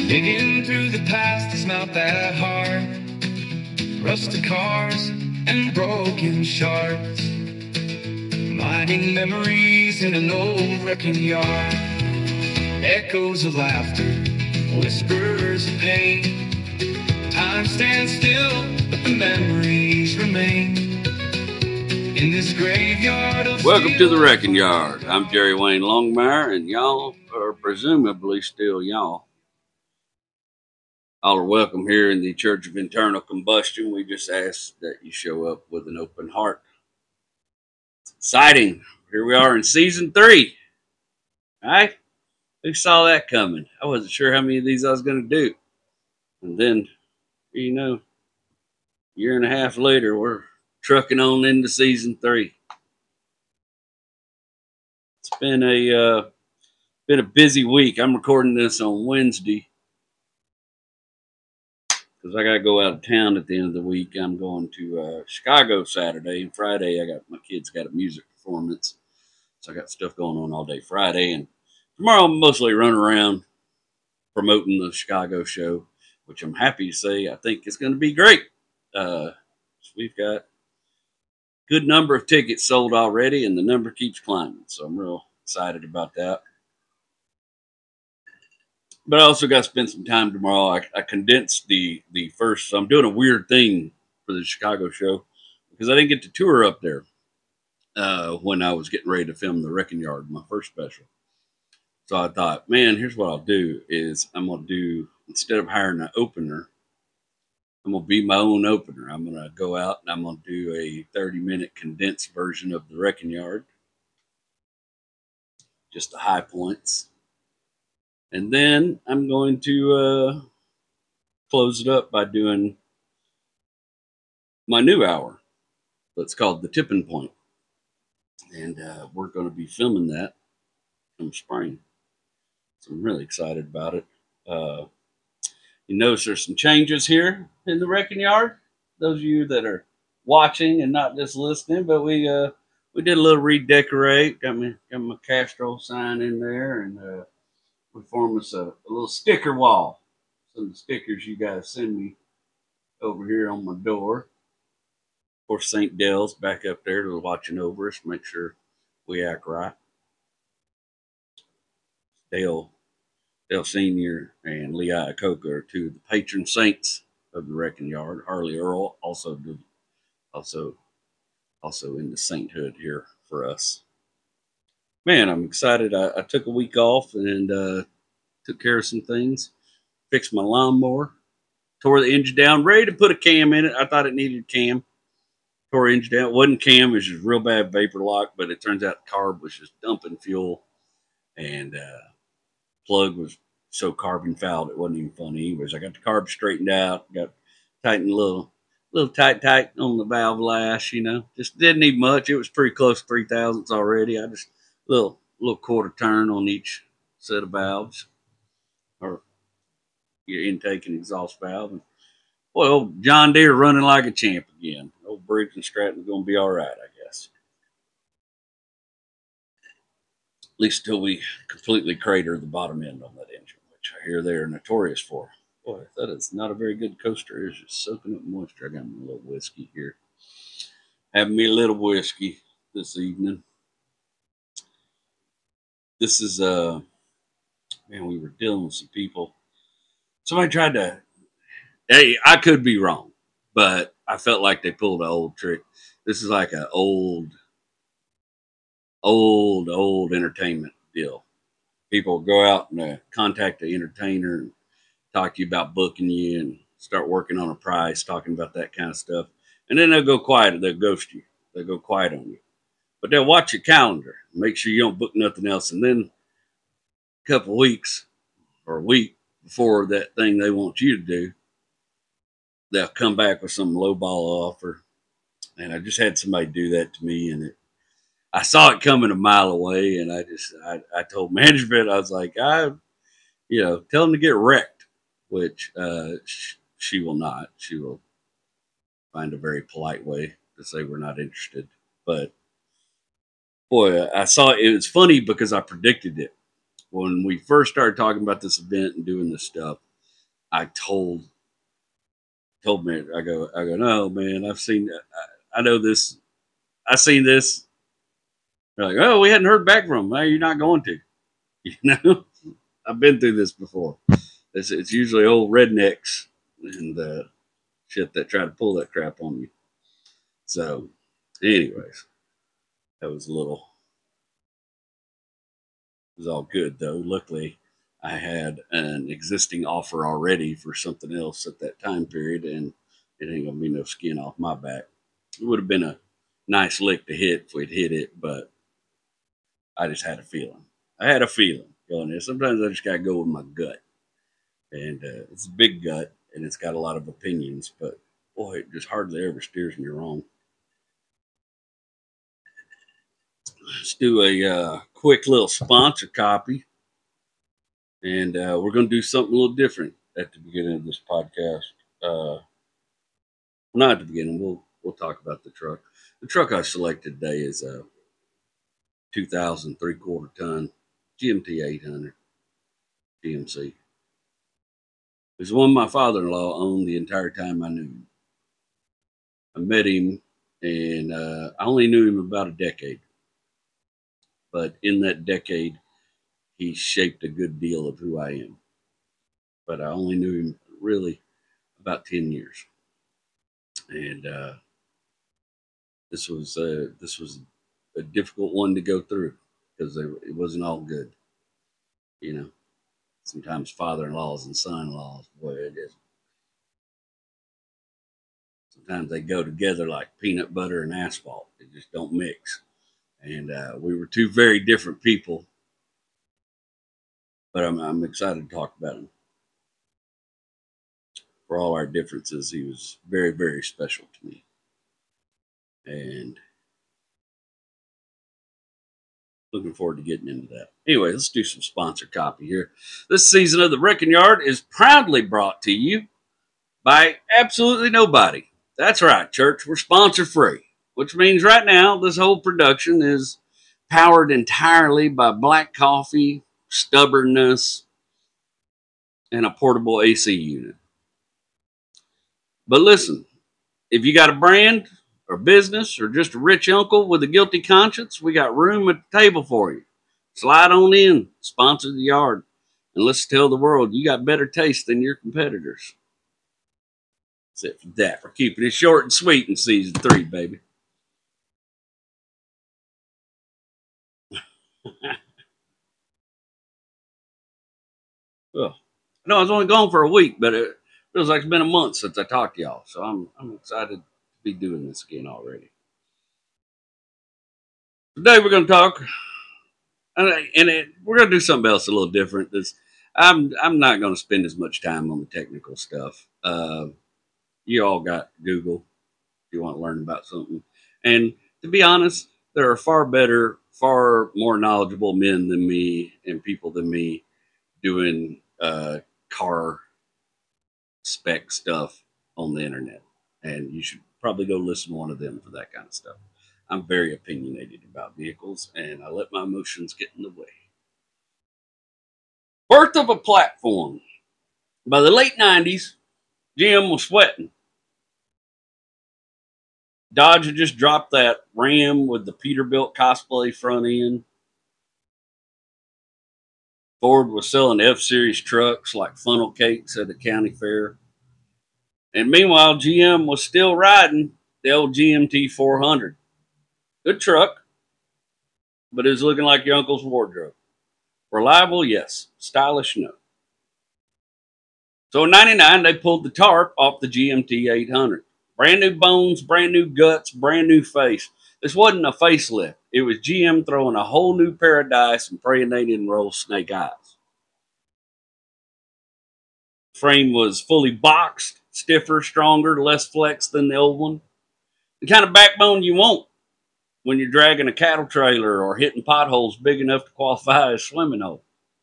Digging through the past is not that hard. Rusted cars and broken shards, mining memories in an old wrecking yard. Echoes of laughter, whispers of pain. Time stands still, but the memories remain in this graveyard of Welcome to the Wrecking Yard. I'm Jerry Wayne Longmire, and y'all are presumably still y'all. All are welcome here in the Church of Internal Combustion. We just ask that you show up with an open heart. It's exciting. Here we are in season 3. All right? Who saw that coming? I wasn't sure how many of these I was going to do. And then, a year and a half later, we're trucking on into season 3. It's been a busy week. I'm recording this on Wednesday because I got to go out of town at the end of the week. I'm going to Chicago Saturday, and Friday my kids got a music performance, so I got stuff going on all day Friday, and tomorrow I'm mostly running around promoting the Chicago show, which I'm happy to say I think it's going to be great. We've got a good number of tickets sold already, and the number keeps climbing, so I'm real excited about that. But I also got to spend some time tomorrow. I condensed the first. So I'm doing a weird thing for the Chicago show because I didn't get to tour up there when I was getting ready to film The Wrecking Yard, my first special. So I thought, man, here's what I'll do is I'm going to do, instead of hiring an opener, I'm going to be my own opener. I'm going to go out and I'm going to do a 30-minute condensed version of The Wrecking Yard. Just the high points. And then I'm going to close it up by doing my new hour. It's called The Tipping Point. And we're going to be filming that in spring. So I'm really excited about it. You notice there's some changes here in the Wrecking Yard. Those of you that are watching and not just listening, but we did a little redecorate. Got my Castro sign in there, and we formed us a little sticker wall. Some of the stickers you guys send me over here on my door. Of course, St. Dale's back up there to watching over us, make sure we act right. Dale Sr. and Lee Iacocca are two of the patron saints of the Wrecking Yard. Harley Earl also in the sainthood here for us. Man, I'm excited. I took a week off and took care of some things. Fixed my lawnmower. Tore the engine down. Ready to put a cam in it. I thought it needed a cam. Tore the engine down. It wasn't cam. It was just real bad vapor lock. But it turns out the carb was just dumping fuel. And plug was so carbon fouled it wasn't even fun anyways. I got the carb straightened out. Got tightened a little tight on the valve lash, Just didn't need much. It was pretty close to 3,000ths already. I just little quarter turn on each set of valves, or your intake and exhaust valve. And boy, old John Deere running like a champ again. Old Briggs and Stratton's going to be all right, I guess. At least until we completely crater the bottom end on that engine, which I hear they're notorious for. Boy, that is not a very good coaster. It's just soaking up moisture. I got me a little whiskey here. Having me a little whiskey this evening. This is, we were dealing with some people. Somebody tried to, hey, I could be wrong, but I felt like they pulled an old trick. This is like an old entertainment deal. People go out and contact the entertainer and talk to you about booking you and start working on a price, talking about that kind of stuff. And then they'll go quiet. They'll ghost you. They'll go quiet on you. But they'll watch your calendar. Make sure you don't book nothing else. And then a couple of weeks or a week before that thing they want you to do, they'll come back with some lowball offer. And I just had somebody do that to me, and I saw it coming a mile away, and I told management, I was like, tell them to get wrecked, which she will not. She will find a very polite way to say we're not interested. But boy, I saw it. It was funny because I predicted it. When we first started talking about this event and doing this stuff, I told me, I go, no, man, I know this. I seen this. They're like, oh, we hadn't heard back from them. Well, you're not going to, you know. I've been through this before. It's usually old rednecks and shit that try to pull that crap on you. So, anyways, that was a little. It was all good though. Luckily, I had an existing offer already for something else at that time period, and it ain't gonna be no skin off my back. It would have been a nice lick to hit if we'd hit it, but I just had a feeling. I had a feeling going there. Sometimes I just gotta go with my gut, and it's a big gut, and it's got a lot of opinions, but boy, it just hardly ever steers me wrong. Let's do a quick little sponsor copy, and we're going to do something a little different at the beginning of this podcast. Not at the beginning. We'll talk about the truck. The truck I selected today is a 2000 3/4 ton GMT 800 GMC. It's one my father-in-law owned the entire time I knew him. I met him, and I only knew him about a decade. But in that decade, he shaped a good deal of who I am. But I only knew him really about 10 years. And this was a difficult one to go through because it wasn't all good. You know, sometimes father-in-laws and son-in-laws, boy, it is. Sometimes they go together like peanut butter and asphalt. They just don't mix. And we were two very different people, but I'm excited to talk about him. For all our differences, he was very, very special to me. And looking forward to getting into that. Anyway, let's do some sponsor copy here. This season of the Wrecking Yard is proudly brought to you by absolutely nobody. That's right, church. We're sponsor free, which means right now this whole production is powered entirely by black coffee, stubbornness, and a portable AC unit. But listen, if you got a brand or business or just a rich uncle with a guilty conscience, we got room at the table for you. Slide on in, sponsor the yard, and let's tell the world you got better taste than your competitors. That's it for that. We're keeping it short and sweet in season 3, baby. Well, I know I was only gone for a week, but it feels like it's been a month since I talked to y'all, so I'm excited to be doing this again already. Today we're going to talk, we're going to do something else a little different. I'm not going to spend as much time on the technical stuff. You all got Google if you want to learn about something. And to be honest, there are far better, far more knowledgeable men than me and people than me doing car spec stuff on the internet. And you should probably go listen to one of them for that kind of stuff. I'm very opinionated about vehicles, and I let my emotions get in the way. Birth of a platform. By the late 90s, GM was sweating. Dodge had just dropped that Ram with the Peterbilt cosplay front end. Ford was selling F-Series trucks like funnel cakes at the county fair. And meanwhile, GM was still riding the old GMT 400. Good truck, but it was looking like your uncle's wardrobe. Reliable, yes. Stylish, no. So in 99, they pulled the tarp off the GMT 800. Brand new bones, brand new guts, brand new face. This wasn't a facelift. It was GM throwing a whole new pair of dice and praying they didn't roll snake eyes. Frame was fully boxed, stiffer, stronger, less flex than the old one. The kind of backbone you want when you're dragging a cattle trailer or hitting potholes big enough to qualify as swimming hole.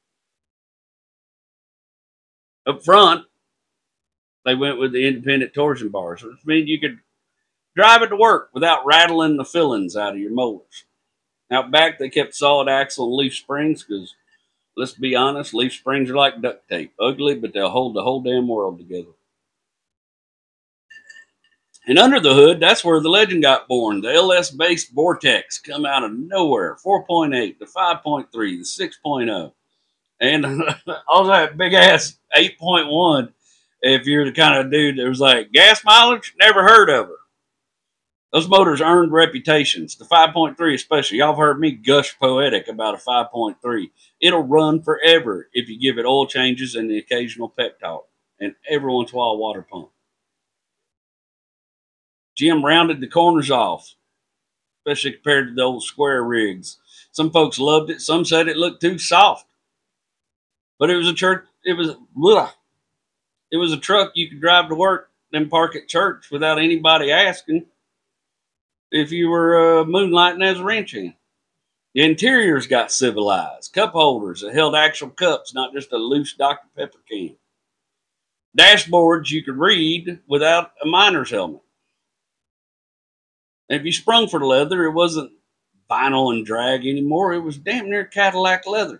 Up front, they went with the independent torsion bars, which means you could drive it to work without rattling the fillings out of your motors. Out back, they kept solid axle and leaf springs because Let's be honest, leaf springs are like duct tape. Ugly, but they'll hold the whole damn world together. And under the hood, that's where the legend got born. The LS based Vortex come out of nowhere. 4.8, the 5.3, the 6.0. And all that big ass 8.1. If you're the kind of dude that was like, gas mileage? Never heard of her. Those motors earned reputations. The 5.3 especially. Y'all have heard me gush poetic about a 5.3. It'll run forever if you give it oil changes and the occasional pep talk. And every once in a while, a water pump. Jim rounded the corners off, especially compared to the old square rigs. Some folks loved it. Some said it looked too soft. But it was a church. It was a truck you could drive to work, then park at church without anybody asking if you were moonlighting as a ranch hand. The interiors got civilized. Cup holders that held actual cups, not just a loose Dr. Pepper can. Dashboards you could read without a miner's helmet. And if you sprung for the leather, it wasn't vinyl and drag anymore. It was damn near Cadillac leather.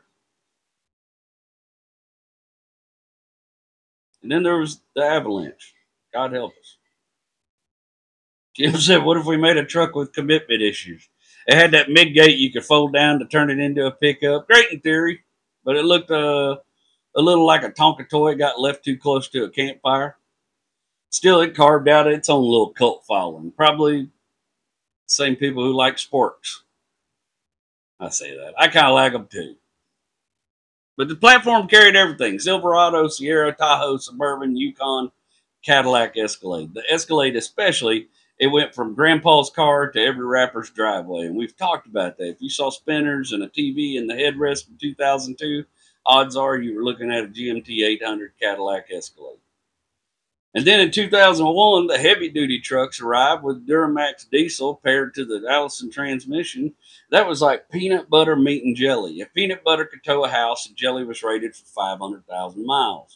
And then there was the Avalanche. God help us. Jim said, what if we made a truck with commitment issues? It had that mid-gate you could fold down to turn it into a pickup. Great in theory, but it looked a little like a Tonka toy got left too close to a campfire. Still, it carved out its own little cult following. Probably the same people who like sports. I say that. I kind of like them too. But the platform carried everything. Silverado, Sierra, Tahoe, Suburban, Yukon, Cadillac, Escalade. The Escalade especially, it went from grandpa's car to every rapper's driveway. And we've talked about that. If you saw spinners and a TV in the headrest in 2002, odds are you were looking at a GMT 800 Cadillac Escalade. And then in 2001, the heavy-duty trucks arrived with Duramax diesel paired to the Allison transmission. That was like peanut butter, meat, and jelly. If peanut butter could tow a house, and jelly was rated for 500,000 miles.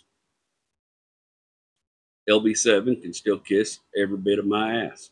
LB7 can still kiss every bit of my ass.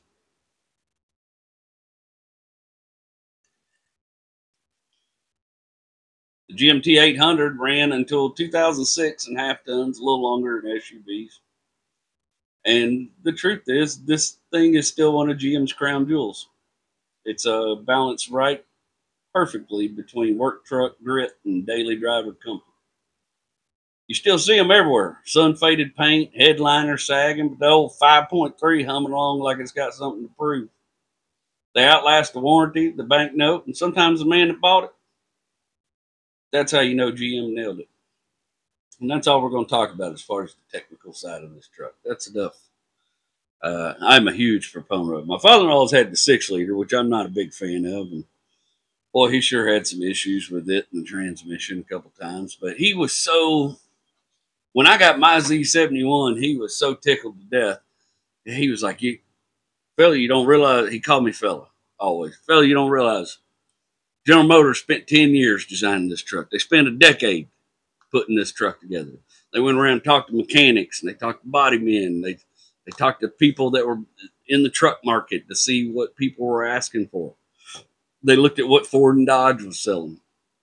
The GMT 800 ran until 2006 in half tons, a little longer than SUVs. And the truth is, this thing is still one of GM's crown jewels. It's balanced right perfectly between work truck grit and daily driver comfort. You still see them everywhere. Sun-faded paint, headliner sagging, but the old 5.3 humming along like it's got something to prove. They outlast the warranty, the bank note, and sometimes the man that bought it. That's how you know GM nailed it. And that's all we're going to talk about as far as the technical side of this truck. That's enough. I'm a huge proponent of it. My father-in-law's had the 6-liter, which I'm not a big fan of. And boy, he sure had some issues with it and the transmission a couple times. But he was so... When I got my Z71, he was so tickled to death. He was like, fella, you don't realize... He called me fella, always. Fella, you don't realize... General Motors spent 10 years designing this truck. They spent a decade putting this truck together. They went around and talked to mechanics, and they talked to body men. They talked to people that were in the truck market to see what people were asking for. They looked at what Ford and Dodge was selling.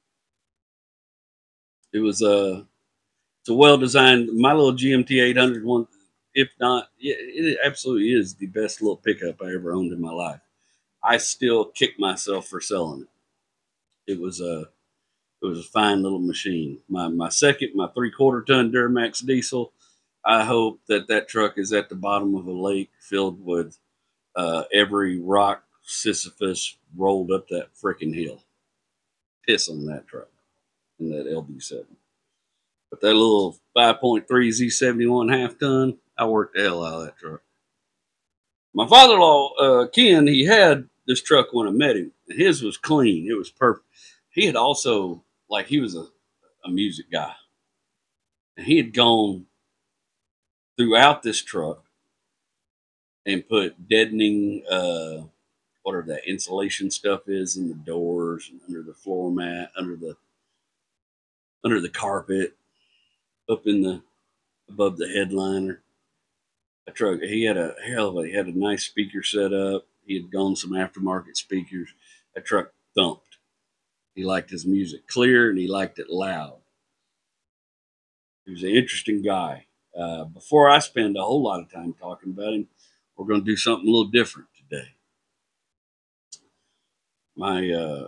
It was it's a well-designed, my little GMT 800 one, if not, yeah, it absolutely is the best little pickup I ever owned in my life. I still kick myself for selling it. It was a fine little machine. My second, my 3/4 ton Duramax diesel. I hope that truck is at the bottom of a lake filled with every rock Sisyphus rolled up that freaking hill. Piss on that truck in that LB7. But that little 5.3 Z71 half ton, I worked the hell out of that truck. My father-in-law, Ken, he had this truck when I met him. And his was clean. It was perfect. He had also, like, he was a music guy. And he had gone throughout this truck and put deadening, whatever that insulation stuff is in the doors and under the floor mat, under the carpet, up in the above the headliner. A truck. He had a nice speaker set up. He had gone some aftermarket speakers. That truck thumped. He liked his music clear and he liked it loud. He was an interesting guy. Before I spend a whole lot of time talking about him, we're going to do something a little different today. My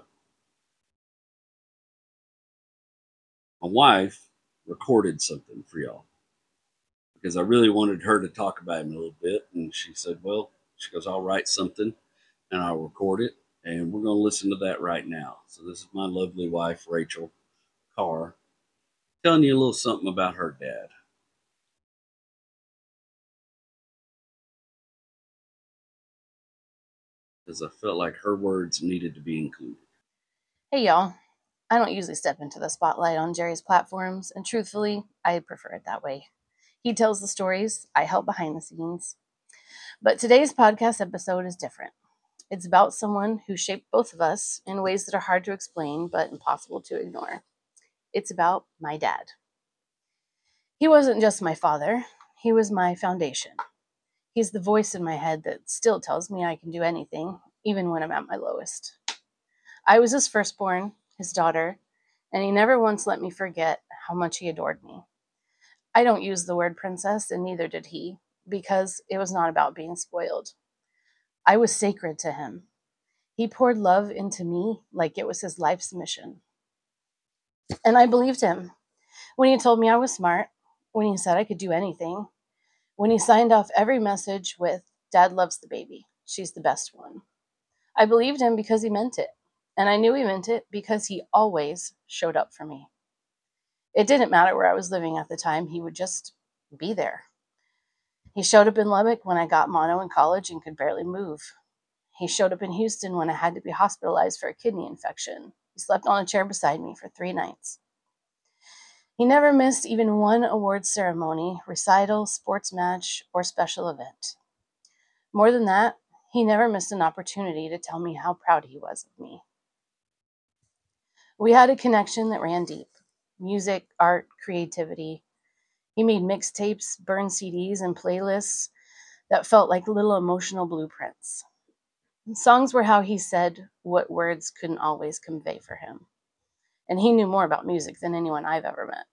wife recorded something for y'all because I really wanted her to talk about him a little bit, and she said, "Well," she goes, "I'll write something and I'll record it, and we're going to listen to that right now." So this is my lovely wife, Rachel Carr, telling you a little something about her dad. Because I felt like her words needed to be included. Hey y'all, I don't usually step into the spotlight on Jerry's platforms, and truthfully, I prefer it that way. He tells the stories, I help behind the scenes. But today's podcast episode is different. It's about someone who shaped both of us in ways that are hard to explain but impossible to ignore. It's about my dad. He wasn't just my father, he was my foundation. He's the voice in my head that still tells me I can do anything, even when I'm at my lowest. I was his firstborn, his daughter, and he never once let me forget how much he adored me. I don't use the word princess, and neither did he, because it was not about being spoiled. I was sacred to him. He poured love into me like it was his life's mission. And I believed him when he told me I was smart, when he said I could do anything, when he signed off every message with, "Dad loves the baby. She's the best one." I believed him because he meant it. And I knew he meant it because he always showed up for me. It didn't matter where I was living at the time, he would just be there. He showed up in Lubbock when I got mono in college and could barely move. He showed up in Houston when I had to be hospitalized for a kidney infection. He slept on a chair beside me for 3 nights. He never missed even one awards ceremony, recital, sports match, or special event. More than that, he never missed an opportunity to tell me how proud he was of me. We had a connection that ran deep. Music, art, creativity. He made mixtapes, burned CDs, and playlists that felt like little emotional blueprints. Songs were how he said what words couldn't always convey for him. And he knew more about music than anyone I've ever met.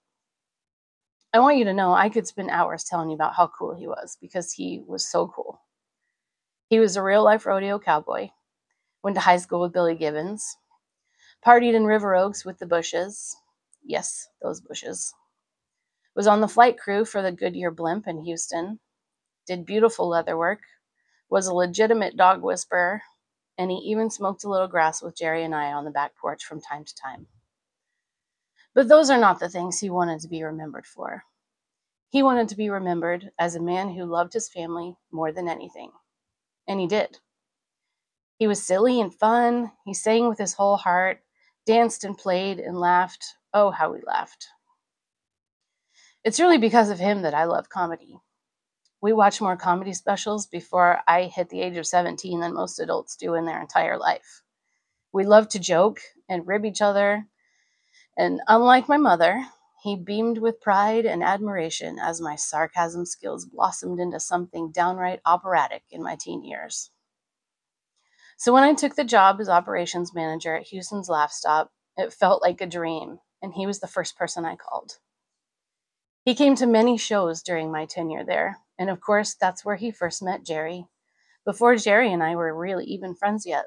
I want you to know I could spend hours telling you about how cool he was because he was so cool. He was a real-life rodeo cowboy, went to high school with Billy Gibbons, partied in River Oaks with the Bushes. Yes, those Bushes. Was on the flight crew for the Goodyear blimp in Houston, did beautiful leather work, was a legitimate dog whisperer, and he even smoked a little grass with Jerry and I on the back porch from time to time. But those are not the things he wanted to be remembered for. He wanted to be remembered as a man who loved his family more than anything. And he did. He was silly and fun. He sang with his whole heart, danced and played and laughed. Oh, how we laughed. It's really because of him that I love comedy. We watch more comedy specials before I hit the age of 17 than most adults do in their entire life. We love to joke and rib each other. And unlike my mother, he beamed with pride and admiration as my sarcasm skills blossomed into something downright operatic in my teen years. So when I took the job as operations manager at Houston's Laugh Stop, it felt like a dream, and he was the first person I called. He came to many shows during my tenure there, and of course, that's where he first met Jerry, before Jerry and I were really even friends yet.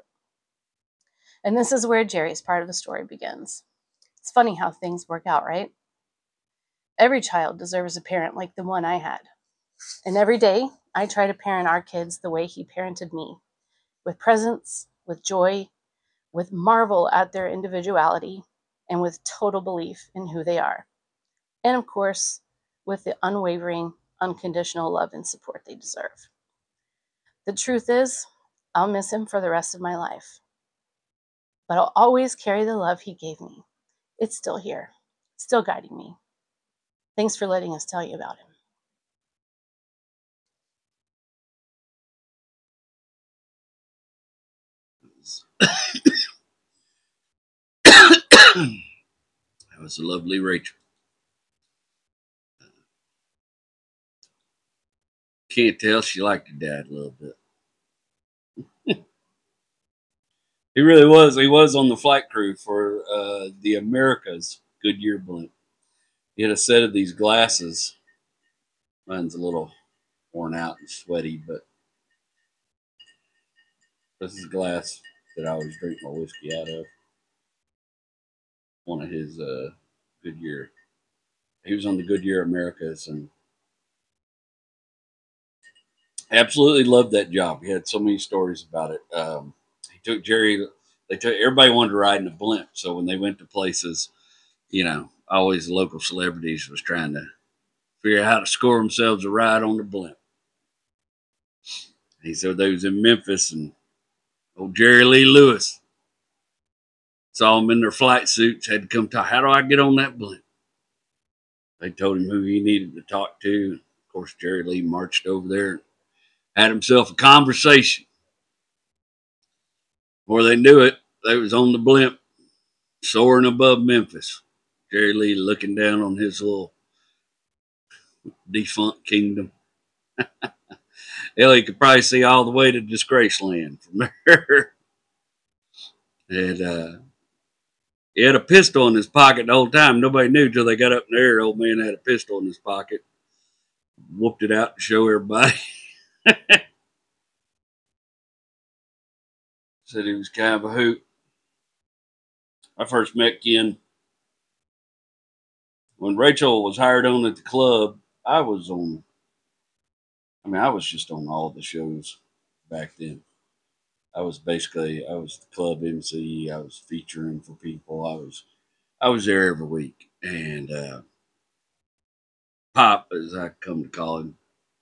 And this is where Jerry's part of the story begins. It's funny how things work out, right? Every child deserves a parent like the one I had. And every day, I try to parent our kids the way he parented me, with presence, with joy, with marvel at their individuality, and with total belief in who they are. And of course, with the unwavering, unconditional love and support they deserve. The truth is, I'll miss him for the rest of my life. But I'll always carry the love he gave me. It's still here, still guiding me. Thanks for letting us tell you about him. That was a lovely Rachel. Can't tell she liked her dad a little bit. He really was. He was on the flight crew for the America's Goodyear blimp. He had a set of these glasses. Mine's a little worn out and sweaty, but this is a glass that I always drink my whiskey out of. One of his Goodyear. He was on the Goodyear Americas and absolutely loved that job. He had so many stories about it. He took Jerry. Everybody wanted to ride in a blimp, so when they went to places, always the local celebrities was trying to figure out how to score themselves a ride on the blimp. He said they was in Memphis, and old Jerry Lee Lewis saw them in their flight suits, had to come talk. How do I get on that blimp? They told him who he needed to talk to. Of course, Jerry Lee marched over there and had himself a conversation. Before they knew it, they was on the blimp, soaring above Memphis. Jerry Lee looking down on his little defunct kingdom. Hell, he could probably see all the way to Disgraceland from there. And he had a pistol in his pocket the whole time. Nobody knew till they got up in the air. Old man had a pistol in his pocket. Whooped it out to show everybody. Said he was kind of a hoot. I first met Ken when Rachel was hired on at the club. I was just on all the shows back then. I was the club MC. I was featuring for people. I was there every week. And Pop, as I come to call him,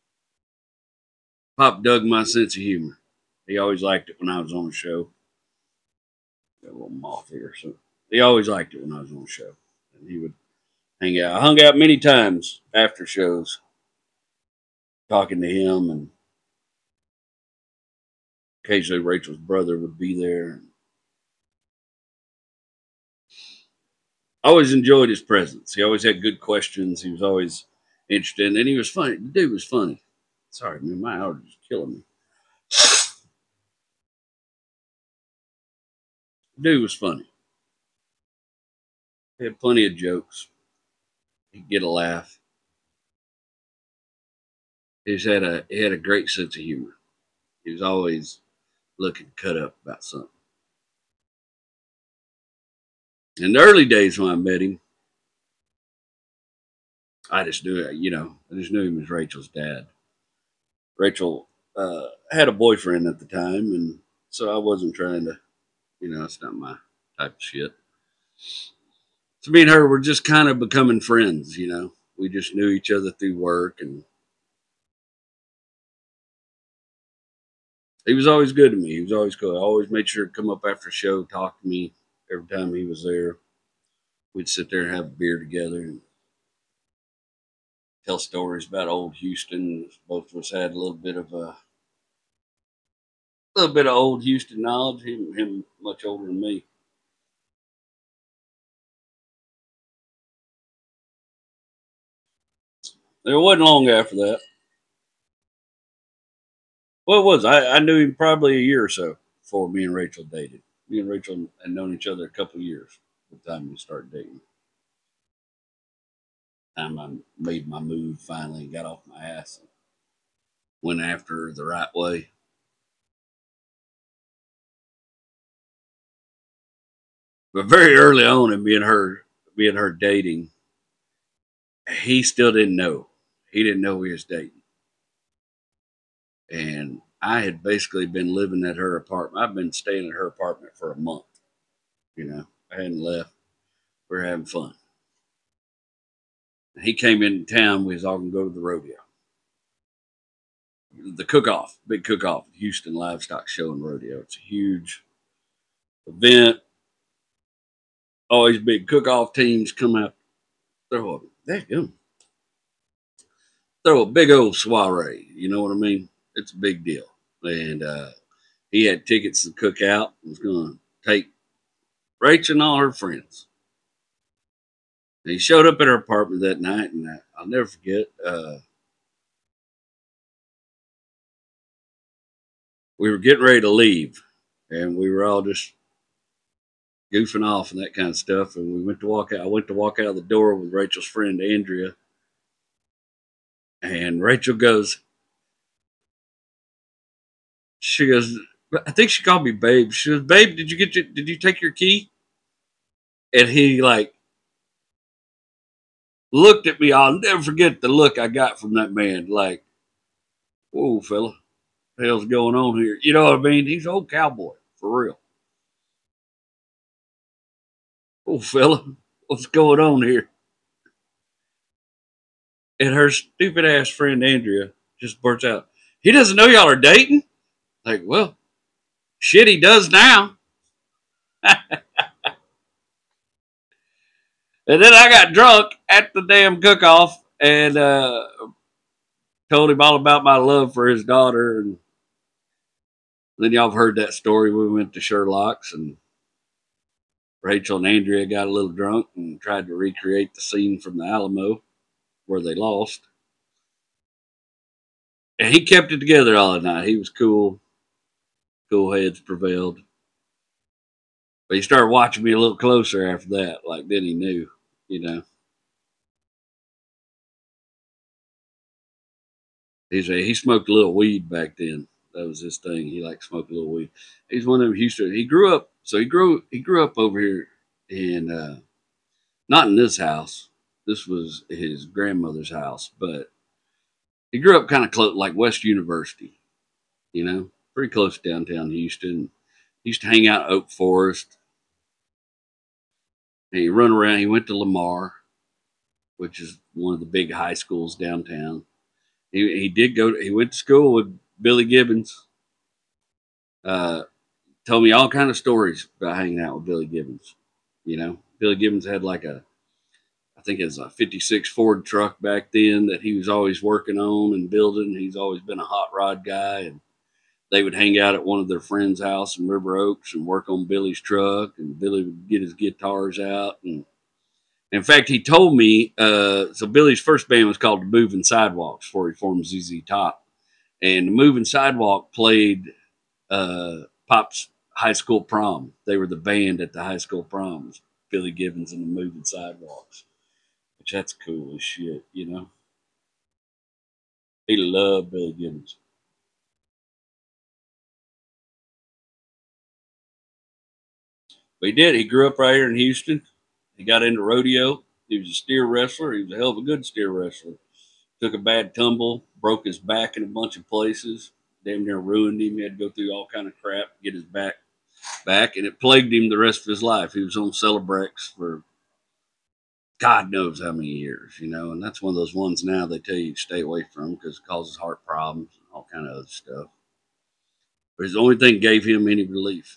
Pop dug my sense of humor. He always liked it when I was on the show. Got a little moth here, so he always liked it when I was on the show. And he would hang out. I hung out many times after shows, talking to him, and occasionally Rachel's brother would be there. I always enjoyed his presence. He always had good questions. He was always interested, and he was funny. The dude was funny. Sorry, man, my allergy is killing me. The dude was funny. He had plenty of jokes. He'd get a laugh. He had a great sense of humor. He was always looking cut up about something. In the early days when I met him, I just knew him as Rachel's dad. Rachel had a boyfriend at the time, and so I wasn't trying to, it's not my type of shit. So me and her were just kind of becoming friends, We just knew each other through work, and he was always good to me. He was always cool. I always made sure to come up after the show, talk to me every time he was there. We'd sit there and have a beer together and tell stories about old Houston. Both of us had a little bit of old Houston knowledge. Him much older than me. It wasn't long after that. Well, it was. I knew him probably a year or so before me and Rachel dated. Me and Rachel had known each other a couple of years by the time we started dating. Time I made my move finally and got off my ass and went after her the right way. But very early on in me and her dating, he still didn't know. He didn't know we was dating. And I had basically been living at her apartment. I've been staying at her apartment for a month. I hadn't left. We were having fun. He came into town. We was all going to go to the rodeo. The cook-off, big cook-off, Houston Livestock Show and Rodeo. It's a huge event. Always big cook-off teams come out. Throw a big old soiree. You know what I mean? It's a big deal. And he had tickets to cook out. He was going to take Rachel and all her friends. And he showed up at her apartment that night, and I'll never forget. We were getting ready to leave, and we were all just goofing off and that kind of stuff. And we went to walk out. I went to walk out of the door with Rachel's friend Andrea, and Rachel goes. She goes. I think she called me Babe. She goes, "Babe, did you take your key?" And he like looked at me. I'll never forget the look I got from that man. Like, whoa, fella, what the hell's going on here? You know what I mean? He's an old cowboy for real. Oh, fella, what's going on here? And her stupid ass friend Andrea just bursts out, "He doesn't know y'all are dating?" Like, well, shit, he does now. And then I got drunk at the damn cook-off and told him all about my love for his daughter. And then y'all have heard that story. We went to Sherlock's and Rachel and Andrea got a little drunk and tried to recreate the scene from the Alamo where they lost. And he kept it together all night. He was cool. Cool heads prevailed. But he started watching me a little closer after that. Like, then he knew, you know. He smoked a little weed back then. That was his thing. He liked to smoke a little weed. He's one of them Houston. He grew up. So he grew up over here in not in this house. This was his grandmother's house, but he grew up kind of close, like West University. You know, pretty close to downtown Houston. He used to hang out at Oak Forest. And he run around. He went to Lamar, which is one of the big high schools downtown. He did go. He went to school with Billy Gibbons. Told me all kind of stories about hanging out with Billy Gibbons. You know, Billy Gibbons had like I think it was a '56 Ford truck back then that he was always working on and building. He's always been a hot rod guy, and they would hang out at one of their friends' house in River Oaks and work on Billy's truck, and Billy would get his guitars out. And in fact, he told me, so Billy's first band was called the Moving Sidewalks before he formed ZZ Top. And the Moving Sidewalk played Pop's high school prom. They were the band at the high school proms, Billy Gibbons and the Moving Sidewalks. Which that's cool as shit, you know. He loved Billy Gibbons. But he did. He grew up right here in Houston. He got into rodeo. He was a steer wrestler. He was a hell of a good steer wrestler. Took a bad tumble, broke his back in a bunch of places. Damn near ruined him. He had to go through all kind of crap to get his back, and it plagued him the rest of his life. He was on Celebrex for God knows how many years, you know, and that's one of those ones now they tell you to stay away from because it causes heart problems and all kind of other stuff. But it's the only thing gave him any relief.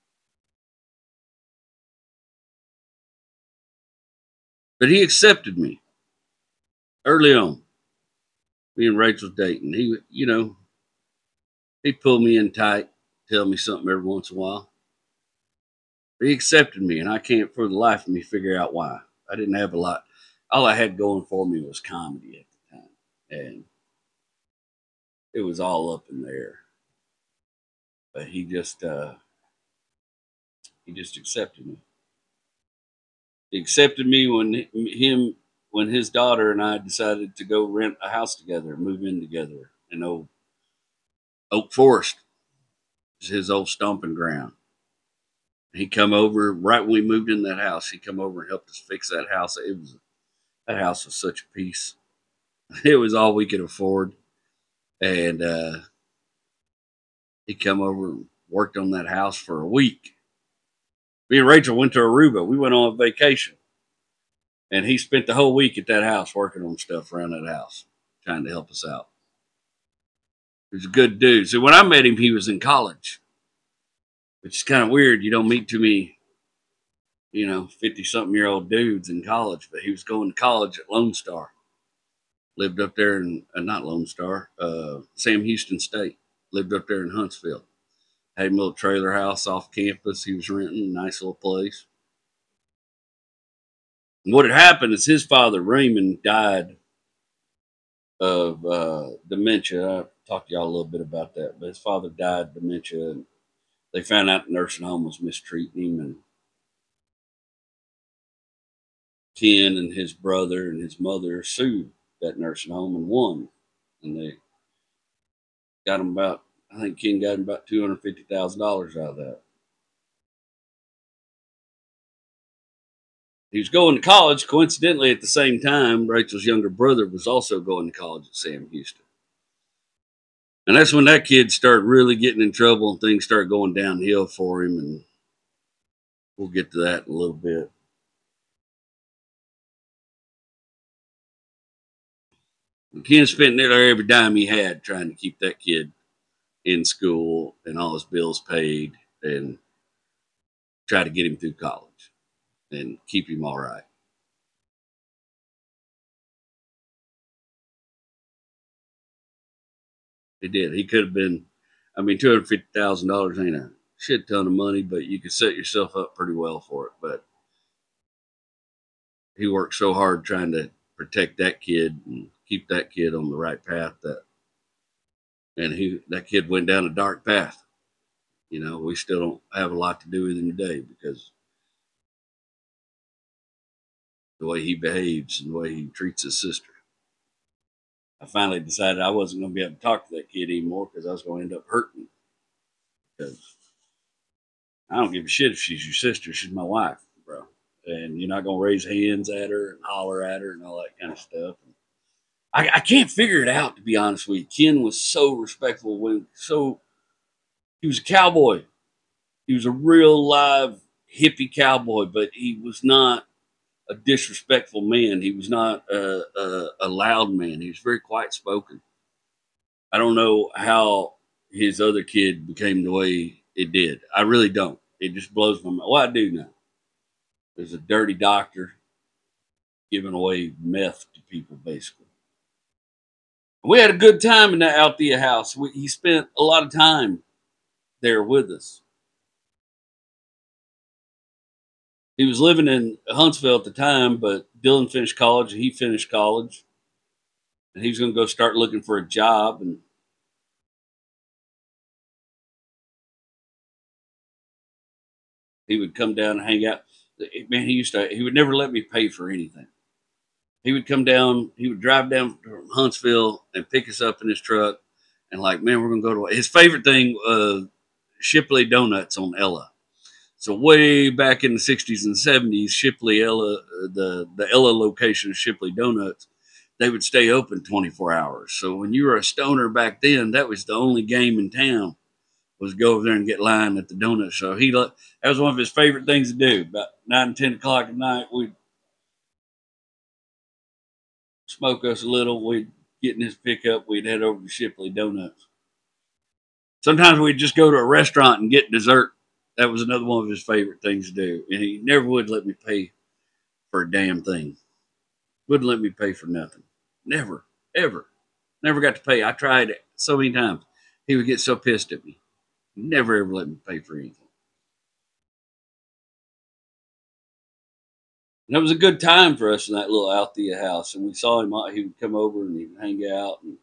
But he accepted me early on. Me and Rachel's dating. He, you know, he pulled me in tight, tell me something every once in a while. But he accepted me, and I can't for the life of me figure out why. I didn't have a lot. All I had going for me was comedy at the time, and it was all up in there. But he just accepted me. He accepted me when his daughter and I decided to go rent a house together, move in together in old Oak Forest. It's his old stomping ground. He come over right when we moved in that house. He come over and helped us fix that house. That house was such a piece. It was all we could afford, and he come over and worked on that house for a week. Me and Rachel went to Aruba. We went on a vacation, and he spent the whole week at that house working on stuff around that house, trying to help us out. He was a good dude. So when I met him, he was in college, which is kind of weird. You don't meet too many, 50-something-year-old dudes in college, but he was going to college at Lone Star. Lived up there in, not Lone Star, Sam Houston State. Lived up there in Huntsville. Had a little trailer house off campus he was renting, a nice little place. And what had happened is his father, Raymond, died of dementia. I talked to y'all a little bit about that, but his father died of dementia. And they found out the nursing home was mistreating him, and Ken and his brother and his mother sued that nursing home and won. And they got him about, I think Ken got him about $250,000 out of that. He was going to college. Coincidentally, at the same time, Rachel's younger brother was also going to college at Sam Houston. And that's when that kid started really getting in trouble and things started going downhill for him. And we'll get to that in a little bit. Ken spent nearly every dime he had trying to keep that kid in school and all his bills paid and try to get him through college and keep him all right. He did. He could have been, I mean, $250,000 ain't a shit ton of money, but you could set yourself up pretty well for it. But he worked so hard trying to protect that kid and keep that kid on the right path that kid went down a dark path. You know, we still don't have a lot to do with him today because the way he behaves and the way he treats his sister. I finally decided I wasn't going to be able to talk to that kid anymore because I was going to end up hurting him. Because I don't give a shit if she's your sister. She's my wife, bro. And you're not going to raise hands at her and holler at her and all that kind of stuff. I can't figure it out, to be honest with you. Ken was so respectful. He was a cowboy. He was a real live hippie cowboy, but he was not a disrespectful man. He was not a loud man. He was very quiet spoken. I don't know how his other kid became the way it did. I really don't. It just blows my mind. Well, I do know. There's a dirty doctor giving away meth to people, basically. We had a good time in that Althea house. He spent a lot of time there with us. He was living in Huntsville at the time, but Dylan finished college. He finished college. And he was going to go start looking for a job. And he would come down and hang out. Man, he would never let me pay for anything. He would come down, he would drive down from Huntsville and pick us up in his truck. And like, man, we're going to go to his favorite thing, Shipley Donuts on Ella. So way back in the 60s and 70s, Shipley Ella, the Ella location of Shipley Donuts, they would stay open 24 hours. So when you were a stoner back then, that was the only game in town, was go over there and get lined at the donut shop. That was one of his favorite things to do. About 9, 10 o'clock at night, we'd smoke us a little. We'd get in his pickup. We'd head over to Shipley Donuts. Sometimes we'd just go to a restaurant and get dessert. That was another one of his favorite things to do. And he never would let me pay for a damn thing. Wouldn't let me pay for nothing. Never, ever. Never got to pay. I tried it so many times. He would get so pissed at me. Never ever let me pay for anything. And it was a good time for us in that little Althea house. And we saw him, he would come over and he would hang out. And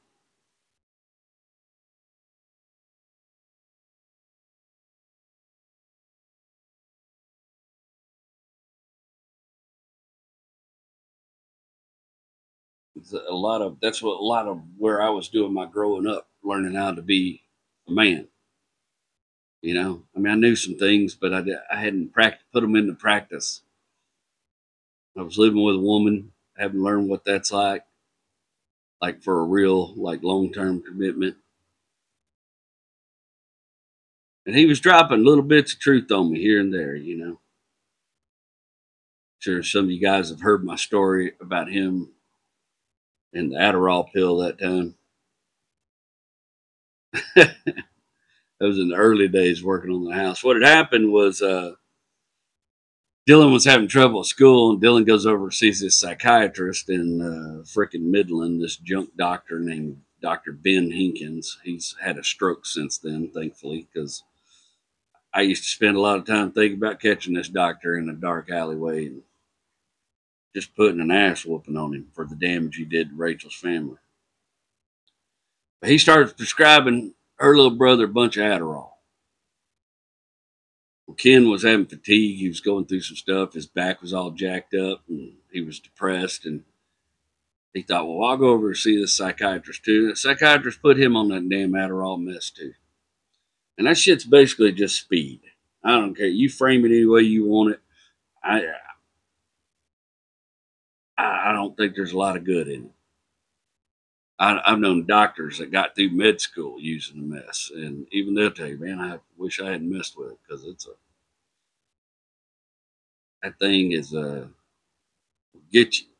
that's what a lot of where I was doing my growing up, learning how to be a man. You know, I mean, I knew some things, but I hadn't put them into practice. I was living with a woman, having learned what that's like for a real, long-term commitment. And he was dropping little bits of truth on me here and there, you know. Sure, some of you guys have heard my story about him and the Adderall pill that time. That was in the early days working on the house. What had happened was Dylan was having trouble at school, and Dylan goes over and sees this psychiatrist in frickin' Midland, this junk doctor named Dr. Ben Hinkins. He's had a stroke since then, thankfully, because I used to spend a lot of time thinking about catching this doctor in a dark alleyway and just putting an ass whooping on him for the damage he did to Rachel's family. But he started prescribing her little brother a bunch of Adderall. Ken was having fatigue. He was going through some stuff. His back was all jacked up, and he was depressed. And he thought, well, I'll go over and see this psychiatrist too. The psychiatrist put him on that damn Adderall mess too. And that shit's basically just speed. I don't care. You frame it any way you want it. I don't think there's a lot of good in it. I've known doctors that got through med school using the mess, and even they'll tell you, man, I wish I hadn't messed with it because that thing is get you,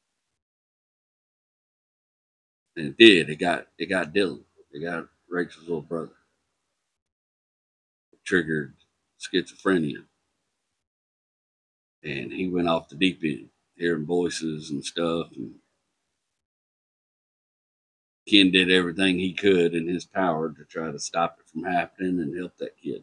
and it did. It got Dylan. It got Rachel's little brother. It triggered schizophrenia, and he went off the deep end, hearing voices and stuff, and Ken did everything he could in his power to try to stop it from happening and help that kid.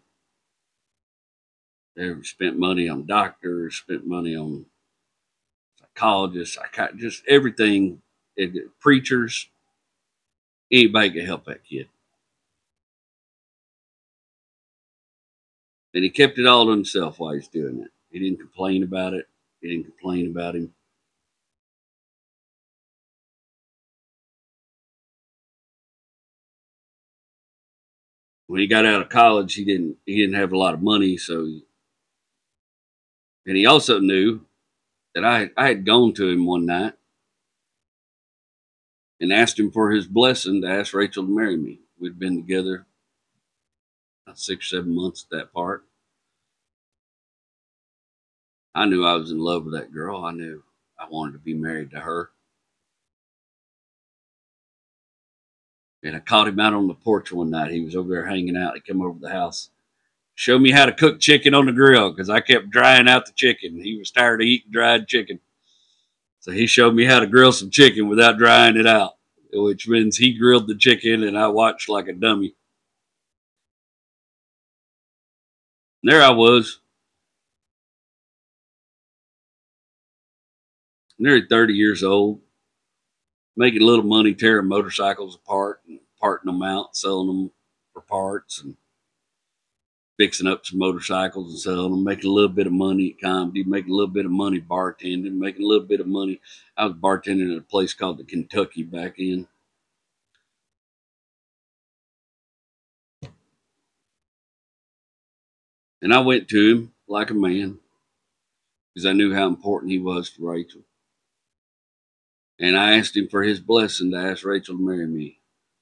They spent money on doctors, spent money on psychologists, just everything, preachers, anybody could help that kid. And he kept it all to himself while he's doing it. He didn't complain about it. He didn't complain about him. When he got out of college, he didn't have a lot of money, and he also knew that I had gone to him one night and asked him for his blessing to ask Rachel to marry me. We'd been together about 6 or 7 months at that part. I knew I was in love with that girl. I knew I wanted to be married to her. And I caught him out on the porch one night. He was over there hanging out. He came over to the house. Showed me how to cook chicken on the grill because I kept drying out the chicken. He was tired of eating dried chicken. So he showed me how to grill some chicken without drying it out, which means he grilled the chicken and I watched like a dummy. And there I was, nearly 30 years old, making a little money tearing motorcycles apart and parting them out, selling them for parts and fixing up some motorcycles and selling them, making a little bit of money at comedy, making a little bit of money bartending, making a little bit of money. I was bartending at a place called the Kentucky back in. And I went to him like a man because I knew how important he was to Rachel. And I asked him for his blessing to ask Rachel to marry me.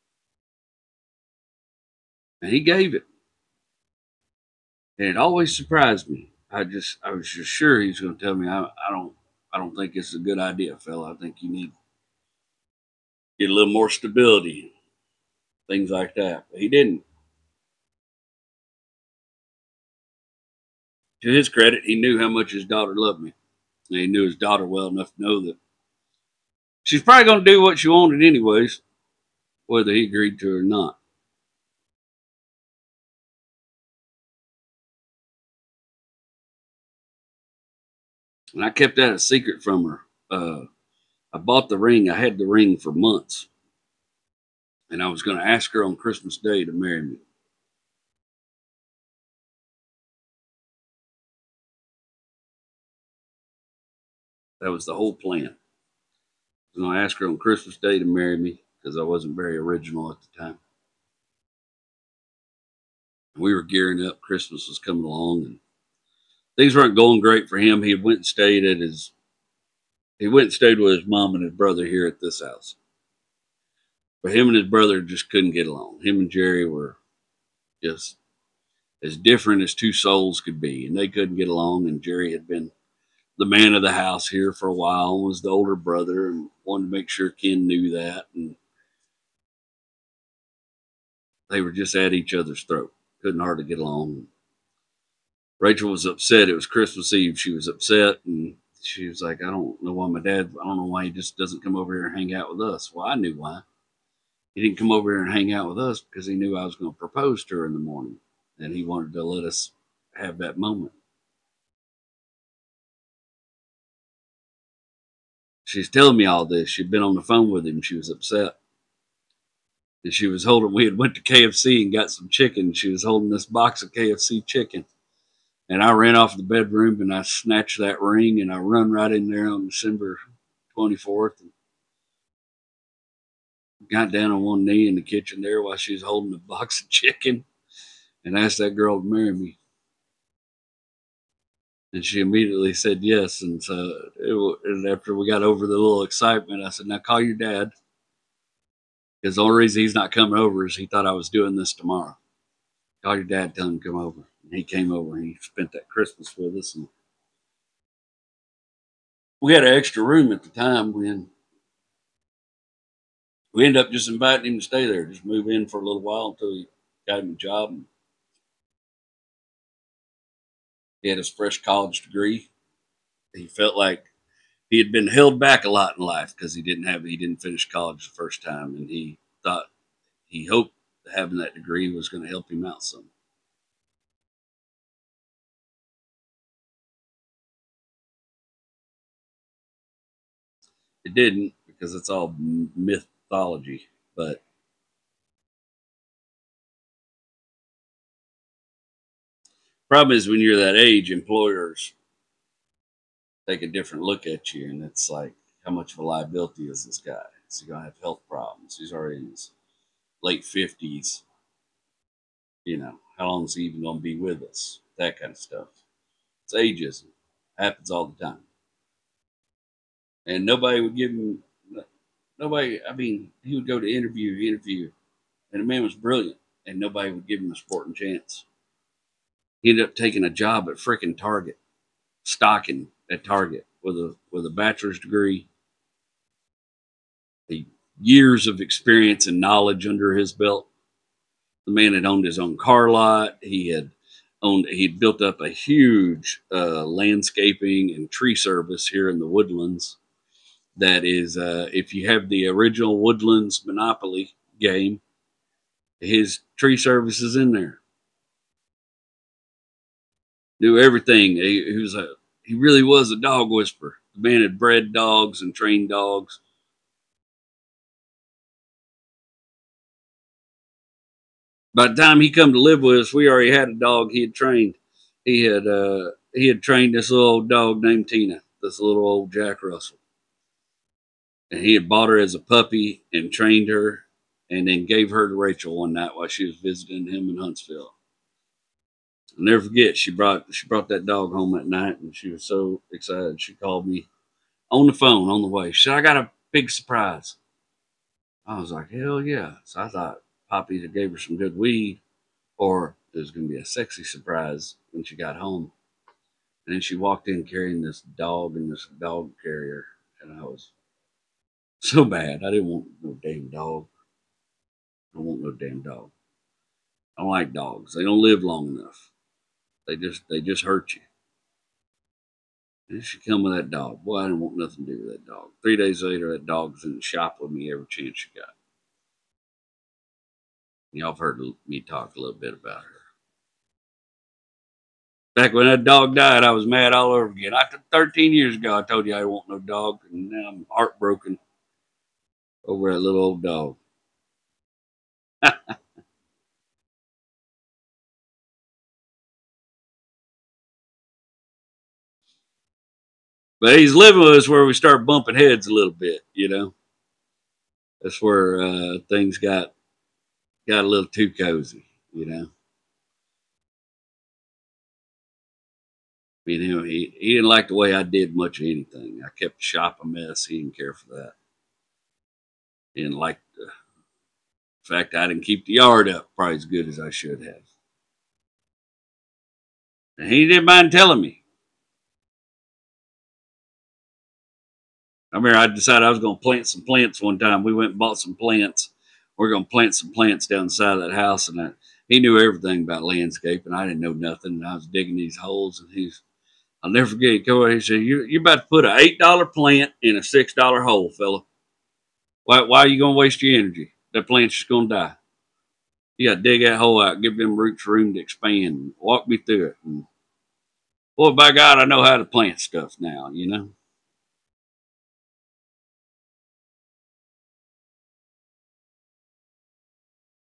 And he gave it. And it always surprised me. I was just sure he was going to tell me, I don't think it's a good idea, fella. I think you need to get a little more stability, things like that. But he didn't. To his credit, he knew how much his daughter loved me. And he knew his daughter well enough to know that she's probably going to do what she wanted anyways, whether he agreed to it or not. And I kept that a secret from her. I bought the ring. I had the ring for months. And I was going to ask her on Christmas Day to marry me. That was the whole plan. I was going to ask her on Christmas Day to marry me because I wasn't very original at the time. We were gearing up. Christmas was coming along and things weren't going great for him. He went and stayed with his mom and his brother here at this house. But him and his brother just couldn't get along. Him and Jerry were just as different as two souls could be, and they couldn't get along. And Jerry had been the man of the house here for a while, was the older brother, and wanted to make sure Ken knew that. And they were just at each other's throat. Couldn't hardly get along. Rachel was upset. It was Christmas Eve. She was upset, and she was like, I don't know why he just doesn't come over here and hang out with us. Well, I knew why. He didn't come over here and hang out with us because he knew I was going to propose to her in the morning, and he wanted to let us have that moment. She's telling me all this. She'd been on the phone with him. She was upset. And she was we had went to KFC and got some chicken. She was holding this box of KFC chicken. And I ran off the bedroom and I snatched that ring and I run right in there on December 24th and got down on one knee in the kitchen there while she was holding a box of chicken and asked that girl to marry me. And she immediately said yes. And so and after we got over the little excitement, I said, now call your dad. Because the only reason he's not coming over is he thought I was doing this tomorrow. Call your dad, tell him to come over. And he came over and he spent that Christmas with us. And we had an extra room at the time when we ended up just inviting him to stay there, just move in for a little while until he got him a job. And he had his fresh college degree. He felt like he had been held back a lot in life because he didn't finish college the first time, and he hoped having that degree was going to help him out some. It didn't, because it's all mythology, but problem is when you're that age, employers take a different look at you, and it's like, how much of a liability is this guy? Is he going to have health problems? He's already in his late 50s. You know, how long is he even going to be with us? That kind of stuff. It's ageism. Happens all the time. And nobody would give him, I mean, he would go to interview, and the man was brilliant, and nobody would give him a sporting chance. He ended up taking a job at frickin' Target, stocking at Target with a bachelor's degree, years of experience and knowledge under his belt. The man had owned his own car lot. He'd built up a huge landscaping and tree service here in the Woodlands. That is, if you have the original Woodlands Monopoly game, his tree service is in there. Knew everything. He really was a dog whisperer. The man had bred dogs and trained dogs. By the time he come to live with us, we already had a dog he had trained. He had trained this little old dog named Tina, this little old Jack Russell. And he had bought her as a puppy and trained her and then gave her to Rachel one night while she was visiting him in Huntsville. I'll never forget, she brought that dog home that night and she was so excited. She called me on the phone on the way. She said, I got a big surprise. I was like, hell yeah. So I thought Poppy either gave her some good weed or it was going to be a sexy surprise when she got home. And then she walked in carrying this dog and this dog carrier. And I was so bad. I didn't want no damn dog. I don't want no damn dog. I don't like dogs. They don't live long enough. They just hurt you. And she come with that dog. Boy, I didn't want nothing to do with that dog. 3 days later, that dog was in the shop with me every chance she got. Y'all have heard me talk a little bit about her. Back when that dog died, I was mad all over again. 13 years ago, I told you I didn't want no dog, and now I'm heartbroken over that little old dog. But he's living with us where we start bumping heads a little bit, you know. That's where things got a little too cozy, you know. I mean, he didn't like the way I did much of anything. I kept the shop a mess. He didn't care for that. He didn't like the fact I didn't keep the yard up probably as good as I should have. And he didn't mind telling me. I remember I decided I was going to plant some plants one time. We went and bought some plants. We're going to plant some plants down the side of that house. And he knew everything about landscape, and I didn't know nothing. And I was digging these holes, and I'll never forget. He said, "You're about to put an $8 plant in a $6 hole, fella. Why are you going to waste your energy? That plant's just going to die. You got to dig that hole out, give them roots room to expand. Walk me through it." And boy, by God, I know how to plant stuff now, you know.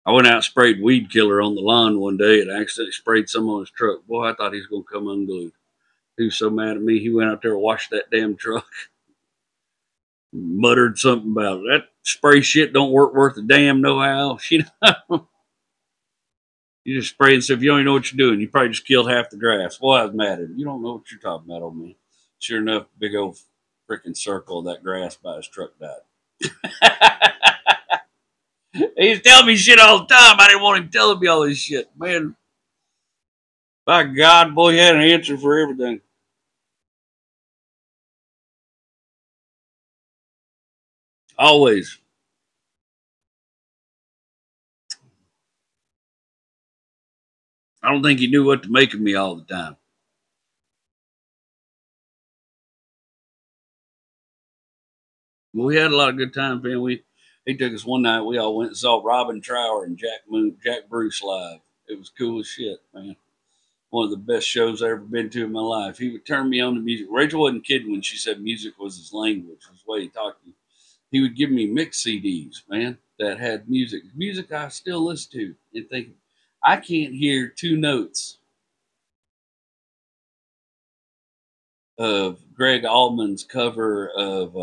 I went out and sprayed weed killer on the lawn one day and accidentally sprayed some on his truck. Boy, I thought he was going to come unglued. He was so mad at me. He went out there and washed that damn truck. Muttered something about it. That spray shit don't work worth a damn no how. You know, you just spray and stuff. If you don't even know what you're doing, you probably just killed half the grass. Boy, I was mad at him. You don't know what you're talking about, old man. Sure enough, big old freaking circle of that grass by his truck died. He's telling me shit all the time. I didn't want him telling me all this shit. Man, by God, boy, he had an answer for everything. Always. I don't think he knew what to make of me all the time. Well, we had a lot of good times, man. He took us one night. We all went and saw Robin Trower and Jack Bruce live. It was cool as shit, man. One of the best shows I ever been to in my life. He would turn me on to music. Rachel wasn't kidding when she said music was his language, was the way he talked to me. He would give me mix CDs, man, that had music I still listen to, and think I can't hear two notes of Greg Allman's cover of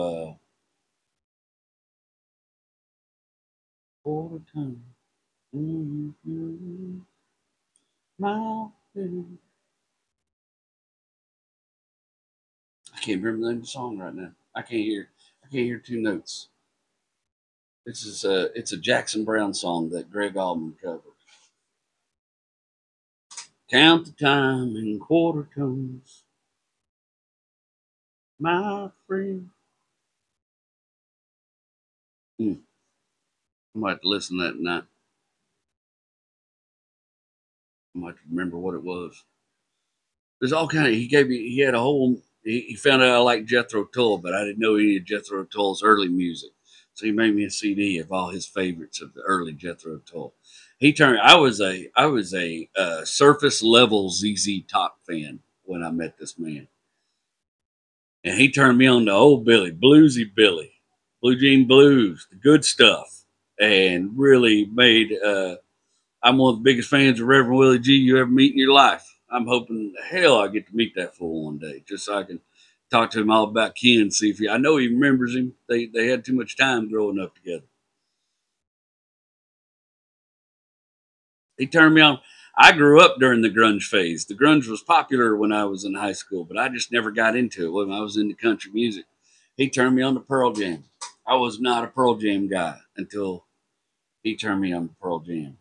Quarter Time. Mm-hmm. I can't remember the name of the song right now. I can't hear two notes. It's a Jackson Brown song that Greg Allman covered. Count the time in quarter tones, my friend. I might have to listen to that tonight. I might remember what it was. There's all kind of. He had a whole. He found out I liked Jethro Tull, but I didn't know any of Jethro Tull's early music. So he made me a CD of all his favorites of the early Jethro Tull. I was a surface level ZZ Top fan when I met this man, and he turned me on to old Billy, bluesy Billy, Blue Jean Blues, the good stuff, and really made. I'm one of the biggest fans of Reverend Willie G you ever meet in your life. I'm hoping hell I get to meet that fool one day, just so I can talk to him all about Ken. See if I know he remembers him. They had too much time growing up together. He turned me on. I grew up during the grunge phase. The grunge was popular when I was in high school, but I just never got into it when I was into country music. He turned me on to Pearl Jam. I was not a Pearl Jam guy until he turned me on to Pearl Jam.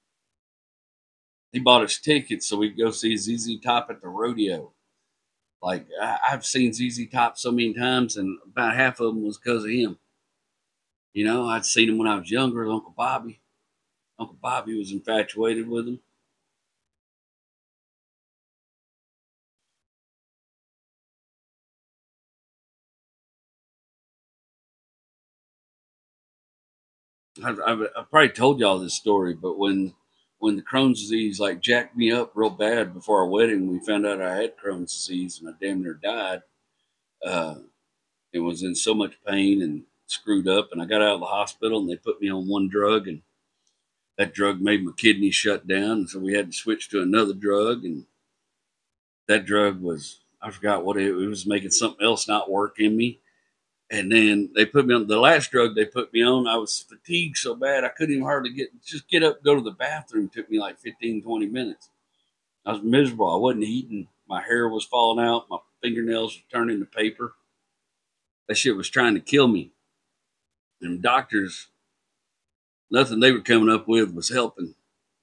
He bought us tickets so we could go see ZZ Top at the rodeo. Like I've seen ZZ Top so many times, and about half of them was because of him. You know, I'd seen him when I was younger with Uncle Bobby. Uncle Bobby was infatuated with him. I've probably told y'all this story, but when the Crohn's disease like jacked me up real bad before our wedding, we found out I had Crohn's disease and I damn near died. Uh, and was in so much pain and screwed up, and I got out of the hospital and they put me on one drug, and that drug made my kidneys shut down, and so we had to switch to another drug, and that drug was I forgot what it was making something else not work in me. And then they put me on the last drug they put me on. I was fatigued so bad I couldn't even hardly get up, go to the bathroom. It took me like 15, 20 minutes. I was miserable. I wasn't eating. My hair was falling out. My fingernails were turning to paper. That shit was trying to kill me. And doctors, nothing they were coming up with was helping.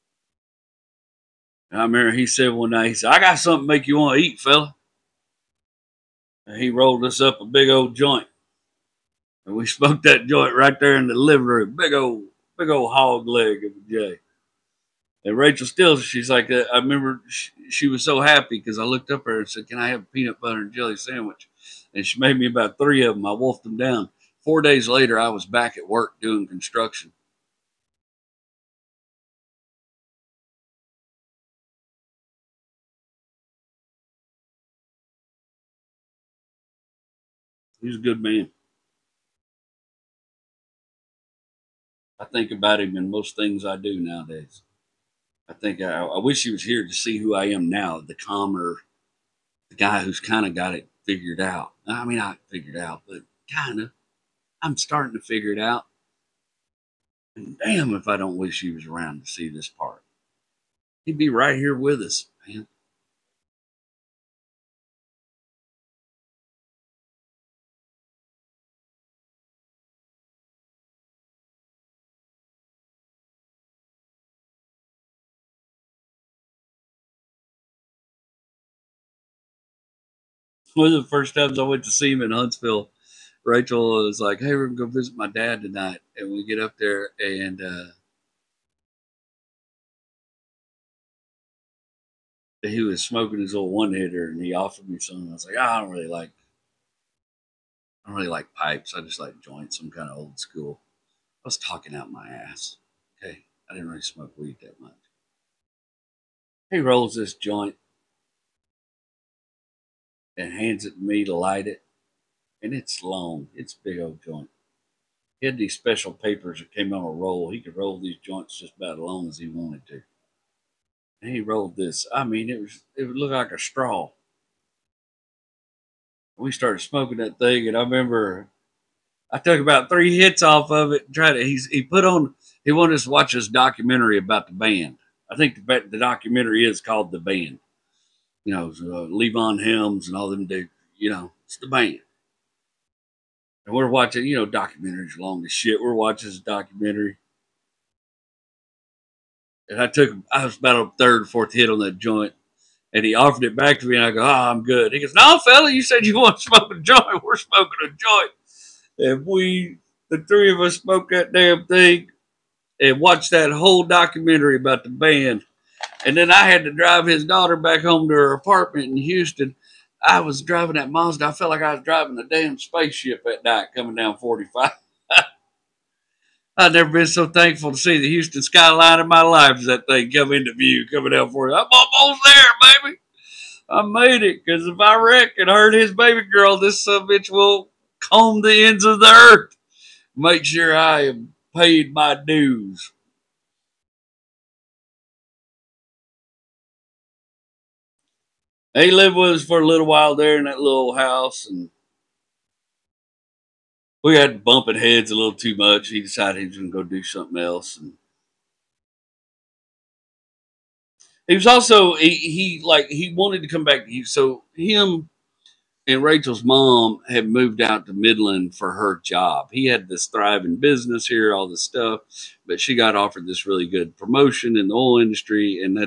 And I remember he said one night, he said, "I got something to make you want to eat, fella." And he rolled us up a big old joint. And we smoked that joint right there in the living room. Big old hog leg of a J. And Rachel still, she's like, I remember she was so happy because I looked up at her and said, "Can I have a peanut butter and jelly sandwich?" And she made me about 3 of them. I wolfed them down. 4 days later, I was back at work doing construction. He was a good man. I think about him in most things I do nowadays. I wish he was here to see who I am now, the calmer, the guy who's kind of got it figured out. I mean, not figured out, but kind of. I'm starting to figure it out. And damn, if I don't wish he was around to see this part. He'd be right here with us, man. One of the first times I went to see him in Huntsville, Rachel was like, "Hey, we're gonna go visit my dad tonight," and we get up there, and he was smoking his old one hitter, and he offered me some. I was like, I don't really like pipes. I just like joints. I'm kind of old school. I was talking out my ass. Okay, I didn't really smoke weed that much. He rolls this joint and hands it to me to light it, and it's long. It's a big old joint. He had these special papers that came on a roll. He could roll these joints just about as long as he wanted to. And he rolled this. I mean, it would look like a straw. We started smoking that thing, and I remember I took about 3 hits off of it. And tried to. He wanted us to watch this documentary about the band. I think the documentary is called The Band. You know, Levon Helms and all them dudes. You know, it's the band. And we're watching, documentaries along the shit. We're watching this documentary. And I was about a third or fourth hit on that joint. And he offered it back to me, and I go, "Oh, I'm good." He goes, "No, fella, you said you want to smoke a joint. We're smoking a joint." And the three of us, smoked that damn thing and watched that whole documentary about the band. And then I had to drive his daughter back home to her apartment in Houston. I was driving that Mazda. I felt like I was driving a damn spaceship at night coming down 45. I've never been so thankful to see the Houston skyline in my life as that thing come into view coming down 45. I'm almost there, baby. I made it, because if I wreck and hurt his baby girl, this son of a bitch will comb the ends of the earth. Make sure I have paid my dues. He lived with us for a little while there in that little house, and we had bumping heads a little too much. He decided he was going to go do something else, and he was also he wanted to come back to you. So him and Rachel's mom had moved out to Midland for her job. He had this thriving business here, all this stuff, but she got offered this really good promotion in the oil industry, and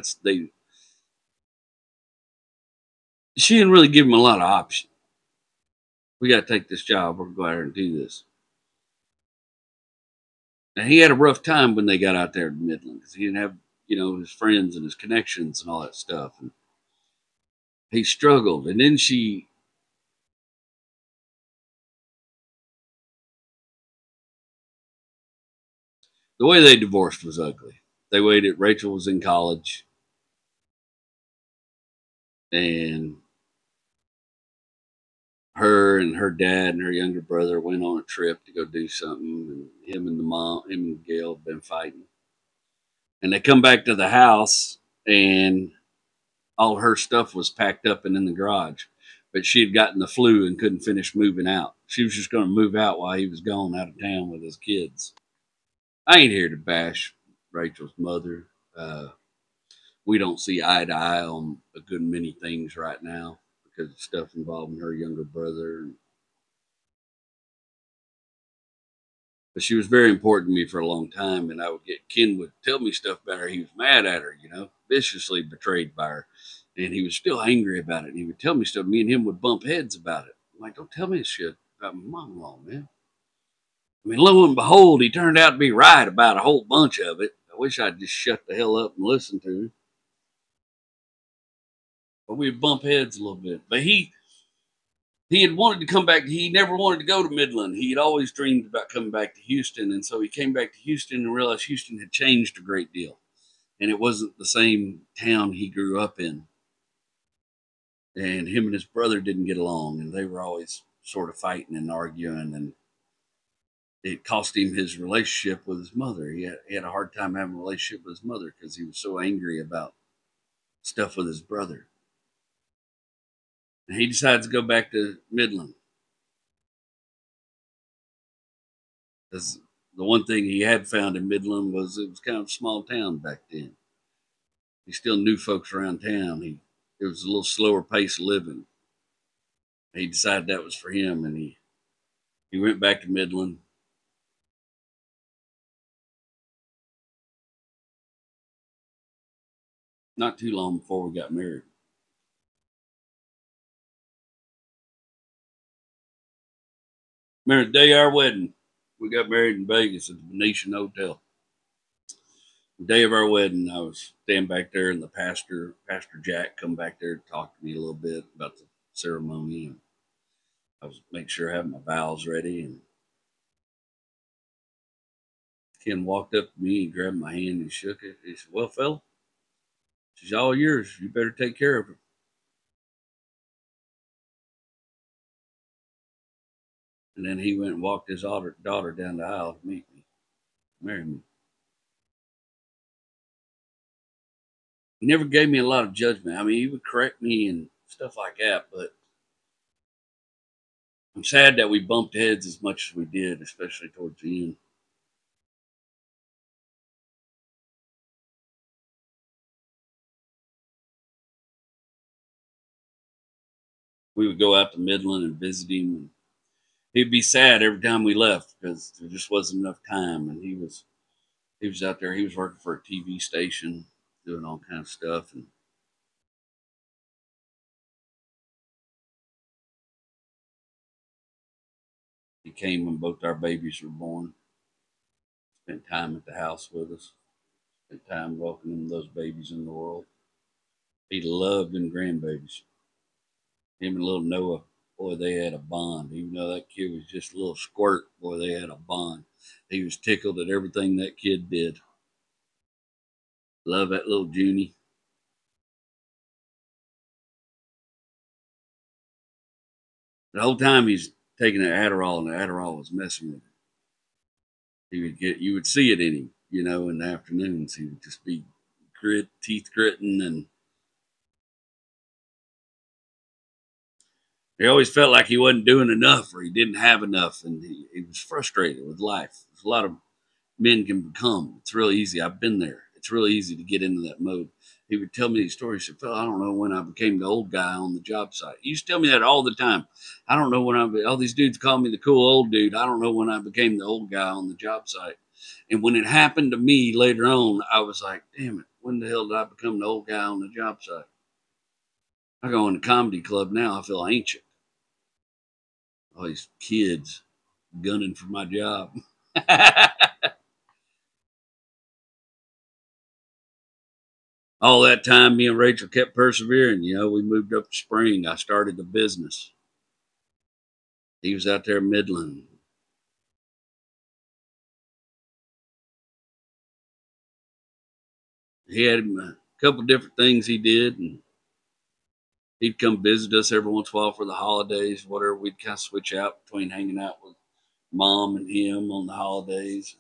she didn't really give him a lot of options. We got to take this job. We're going to go out here and do this. And he had a rough time when they got out there to Midland, because he didn't have, his friends and his connections and all that stuff. And he struggled. And then the way they divorced was ugly. They waited. Rachel was in college, and her and her dad and her younger brother went on a trip to go do something. And him and Gail have been fighting. And they come back to the house, and all her stuff was packed up and in the garage. But she had gotten the flu and couldn't finish moving out. She was just going to move out while he was gone out of town with his kids. I ain't here to bash Rachel's mother. We don't see eye to eye on a good many things right now because of stuff involving her younger brother. But she was very important to me for a long time, and Ken would tell me stuff about her. He was mad at her, viciously betrayed by her, and he was still angry about it. And he would tell me stuff. Me and him would bump heads about it. I'm like, "Don't tell me this shit about my mom-in-law, man." I mean, lo and behold, he turned out to be right about a whole bunch of it. I wish I'd just shut the hell up and listen to him. But we'd bump heads a little bit. But he had wanted to come back. He never wanted to go to Midland. He had always dreamed about coming back to Houston. And so he came back to Houston and realized Houston had changed a great deal. And it wasn't the same town he grew up in. And him and his brother didn't get along. And they were always sort of fighting and arguing. And it cost him his relationship with his mother. He had a hard time having a relationship with his mother because he was so angry about stuff with his brother. And he decides to go back to Midland. Because the one thing he had found in Midland was it was kind of a small town back then. He still knew folks around town. It was a little slower pace of living. He decided that was for him, and he went back to Midland. Not too long before we got married. Remember the day of our wedding? We got married in Vegas at the Venetian Hotel. The day of our wedding, I was standing back there, and Pastor Jack, come back there to talk to me a little bit about the ceremony, and I was making sure I had my vows ready. And Ken walked up to me and grabbed my hand and shook it. He said, "Well, fella, she's all yours. You better take care of her." And then he went and walked his daughter down the aisle to meet me, marry me. He never gave me a lot of judgment. I mean, he would correct me and stuff like that, but I'm sad that we bumped heads as much as we did, especially towards the end. We would go out to Midland and visit him, and he'd be sad every time we left because there just wasn't enough time. And he was out there. He was working for a TV station, doing all kinds of stuff, and he came when both our babies were born. Spent time at the house with us. Spent time welcoming those babies in the world. He loved them grandbabies. Him and little Noah, boy, they had a bond. Even though that kid was just a little squirt, boy, they had a bond. He was tickled at everything that kid did. Love that little Junie. The whole time he's taking an Adderall, and the Adderall was messing with him. You would see it in him, in the afternoons. He would just be teeth gritting, and he always felt like he wasn't doing enough or he didn't have enough, and he was frustrated with life. There's a lot of men can become. It's really easy. I've been there. It's really easy to get into that mode. He would tell me these stories. He said, "Phil, I don't know when I became the old guy on the job site." He used to tell me that all the time. I don't know when all these dudes call me the cool old dude. I don't know when I became the old guy on the job site. And when it happened to me later on, I was like, damn it, when the hell did I become the old guy on the job site? I go in the comedy club now, I feel ancient. All these kids gunning for my job. All that time, me and Rachel kept persevering. We moved up to Spring. I started the business. He was out there in Midland. He had a couple different things he did, and he'd come visit us every once in a while for the holidays, whatever. We'd kind of switch out between hanging out with Mom and him on the holidays.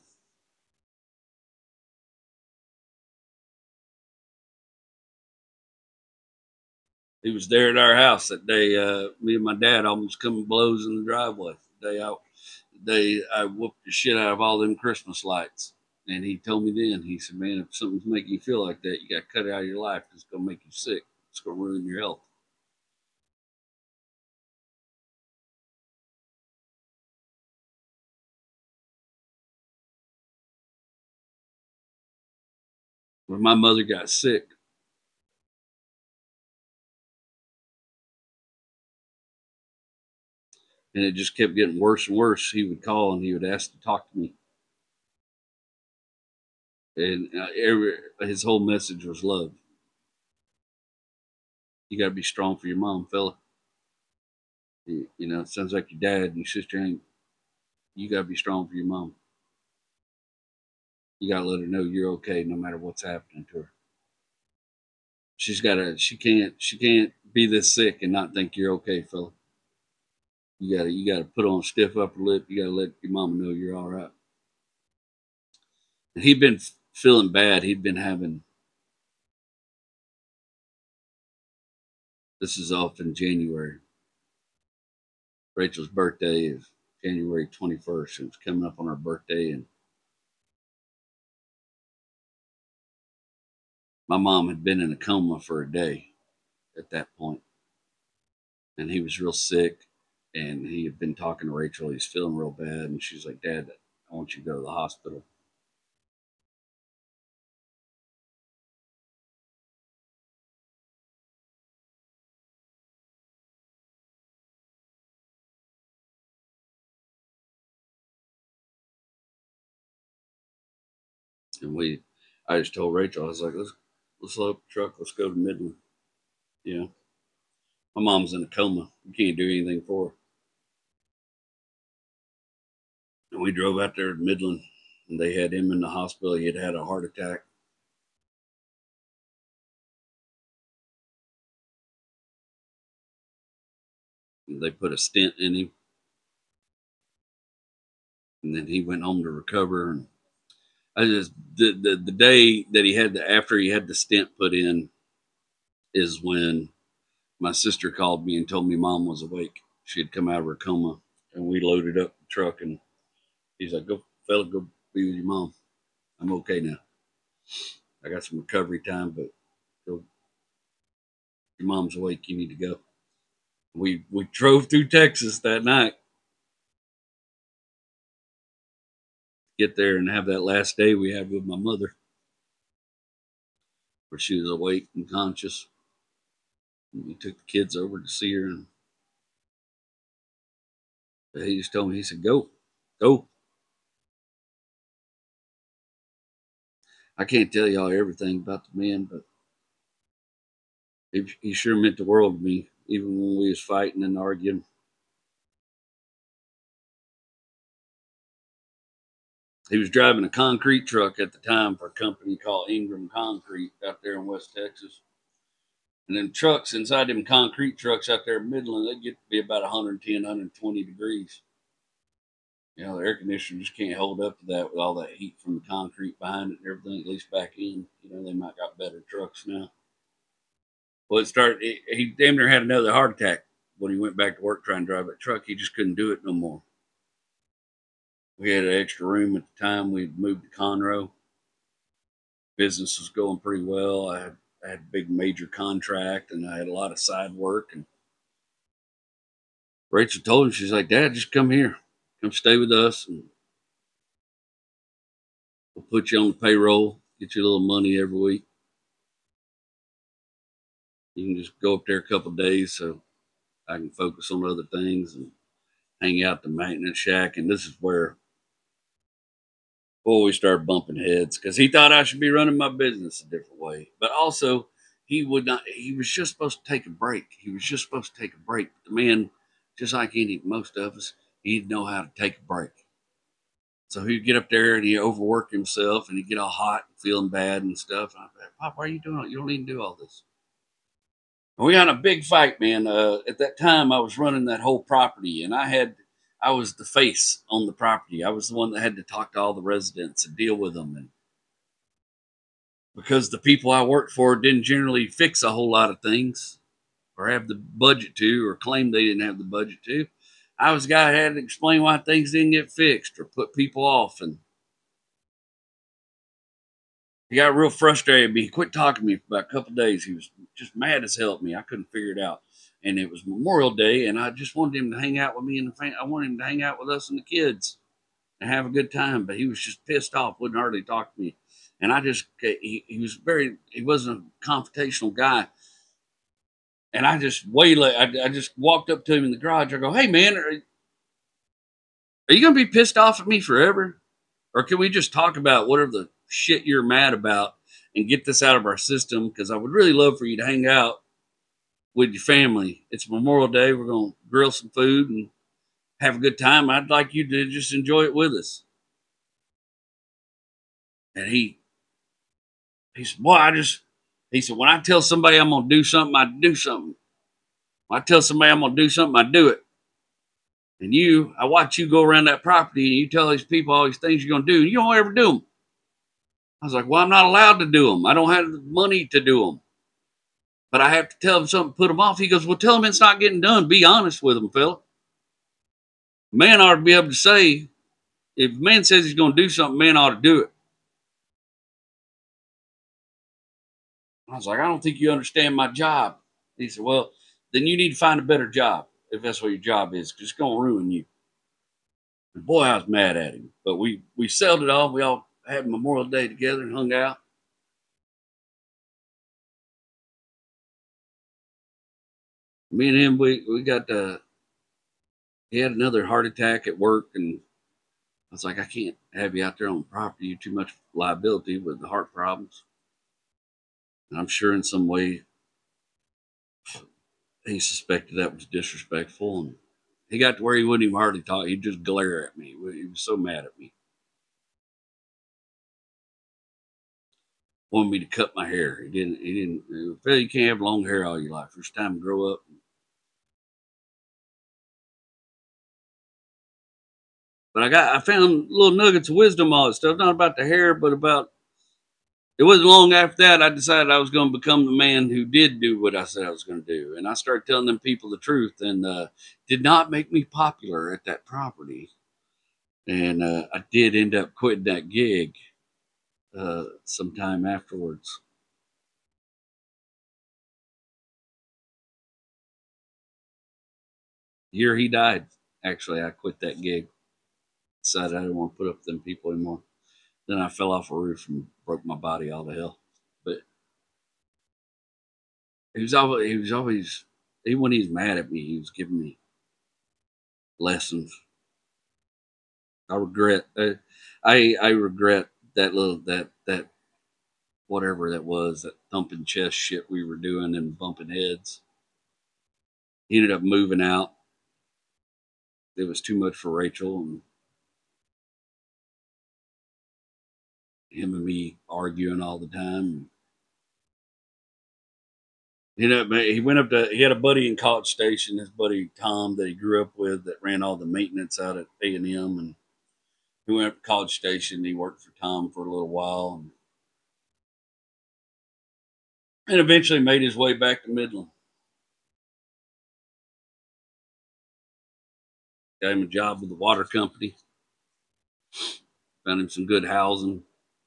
He was there at our house that day. Me and my dad almost come blows in the driveway. The day I whooped the shit out of all them Christmas lights. And he told me then, he said, "Man, if something's making you feel like that, you got to cut it out of your life. It's going to make you sick. It's going to ruin your health." When my mother got sick, and it just kept getting worse and worse, he would call and he would ask to talk to me. And his whole message was love. You got to be strong for your mom, fella. It sounds like your dad and your sister ain't. You got to be strong for your mom. You got to let her know you're okay no matter what's happening to her. She can't be this sick and not think you're okay, fella. You gotta put on a stiff upper lip. You gotta let your mama know you're all right. And he'd been feeling bad. He'd been having. This is off in January. Rachel's birthday is January 21st. It was coming up on her birthday, and my mom had been in a coma for a day at that point, and he was real sick. And he had been talking to Rachel. He's feeling real bad, and she's like, "Dad, I want you to go to the hospital." And I just told Rachel, I was like, let's load up the truck, let's go to Midland. You know, my mom's in a coma. You can't do anything for her. And we drove out there to Midland, and they had him in the hospital. He had had a heart attack. And they put a stent in him, and then he went home to recover. And I just the day that after he had the stent put in is when my sister called me and told me Mom was awake. She had come out of her coma, and we loaded up the truck, and he's like, "Go, fella, go be with your mom. I'm okay now. I got some recovery time, but go, your mom's awake. You need to go." We drove through Texas that night, get there and have that last day we had with my mother, where she was awake and conscious. And we took the kids over to see her, and he just told me, he said, "Go, go." I can't tell y'all everything about the man, but he sure meant the world to me, even when we was fighting and arguing. He was driving a concrete truck at the time for a company called Ingram Concrete out there in West Texas. And then trucks inside them concrete trucks out there in Midland, they get to be about 110, 120 degrees. You know, the air conditioner just can't hold up to that with all that heat from the concrete behind it and everything, at least back in. You know, they might got better trucks now. Well, he damn near had another heart attack when he went back to work trying to drive that truck. He just couldn't do it no more. We had an extra room at the time. We'd moved to Conroe. Business was going pretty well. I had a big major contract, and I had a lot of side work. And Rachel told him, she's like, "Dad, just come here. Come stay with us, and we'll put you on the payroll, get you a little money every week. You can just go up there a couple of days so I can focus on other things and hang out the maintenance shack." And this is where, we started bumping heads, because he thought I should be running my business a different way. But also, he would not. He was just supposed to take a break. He was just supposed to take a break. The man, just like most of us, he'd know how to take a break. So he'd get up there and he'd overwork himself, and he'd get all hot and feeling bad and stuff. And I'd be like, "Pop, why are you doing it? You don't need to do all this." And we had a big fight, man. At that time, I was running that whole property, and I was the face on the property. I was the one that had to talk to all the residents and deal with them. And because the people I worked for didn't generally fix a whole lot of things, or have the budget to, or claim they didn't have the budget to, I was the guy that had to explain why things didn't get fixed or put people off. And he got real frustrated with me. He quit talking to me for about a couple of days. He was just mad as hell at me. I couldn't figure it out. And it was Memorial Day, and I just wanted him to hang out with me and the family. I wanted him to hang out with us and the kids and have a good time. But he was just pissed off, wouldn't hardly talk to me. And he wasn't a confrontational guy. And I just I just walked up to him in the garage. I go, "Hey, man, are you going to be pissed off at me forever? Or can we just talk about whatever the shit you're mad about and get this out of our system? Because I would really love for you to hang out with your family. It's Memorial Day. We're going to grill some food and have a good time. I'd like you to just enjoy it with us." And he said, he said, "When I tell somebody I'm going to do something, I do something. When I tell somebody I'm going to do something, I do it." And I watch you go around that property and you tell these people all these things you're going to do, and you don't ever do them. I was like, well, I'm not allowed to do them. I don't have the money to do them. But I have to tell them something, put them off. He goes, well, tell them it's not getting done. Be honest with them, fella. Man ought to be able to say, if a man says he's going to do something, man ought to do it. I was like, I don't think you understand my job. He said, well, then you need to find a better job if that's what your job is, because it's going to ruin you. And boy, I was mad at him. But we settled it all. We all had Memorial Day together and hung out. Me and him, we got he had another heart attack at work, and I was like, I can't have you out there on the property. You're too much liability with the heart problems. And I'm sure in some way he suspected that was disrespectful, and he got to where he wouldn't even hardly talk. He'd just glare at me. He was so mad at me. Wanted me to cut my hair. He didn't. Phil, you can't have long hair all your life. First time to grow up. But I found little nuggets of wisdom, all this stuff. Not about the hair, but about. It wasn't long after that I decided I was going to become the man who did do what I said I was going to do, and I started telling them people the truth, and did not make me popular at that property. And I did end up quitting that gig sometime afterwards. The year he died, actually, I quit that gig. Decided I didn't want to put up with them people anymore. Then I fell off a roof and broke my body all to hell. But he was always, even when he was mad at me, he was giving me lessons. I regret, I regret that whatever that was, that thumping chest shit we were doing and bumping heads. He ended up moving out. It was too much for Rachel, and him and me arguing all the time. He went up to, he had a buddy in College Station, his buddy Tom that he grew up with that ran all the maintenance out at A&M, and he went up to College Station. He worked for Tom for a little while, and eventually made his way back to Midland. Got him a job with the water company. Found him some good housing.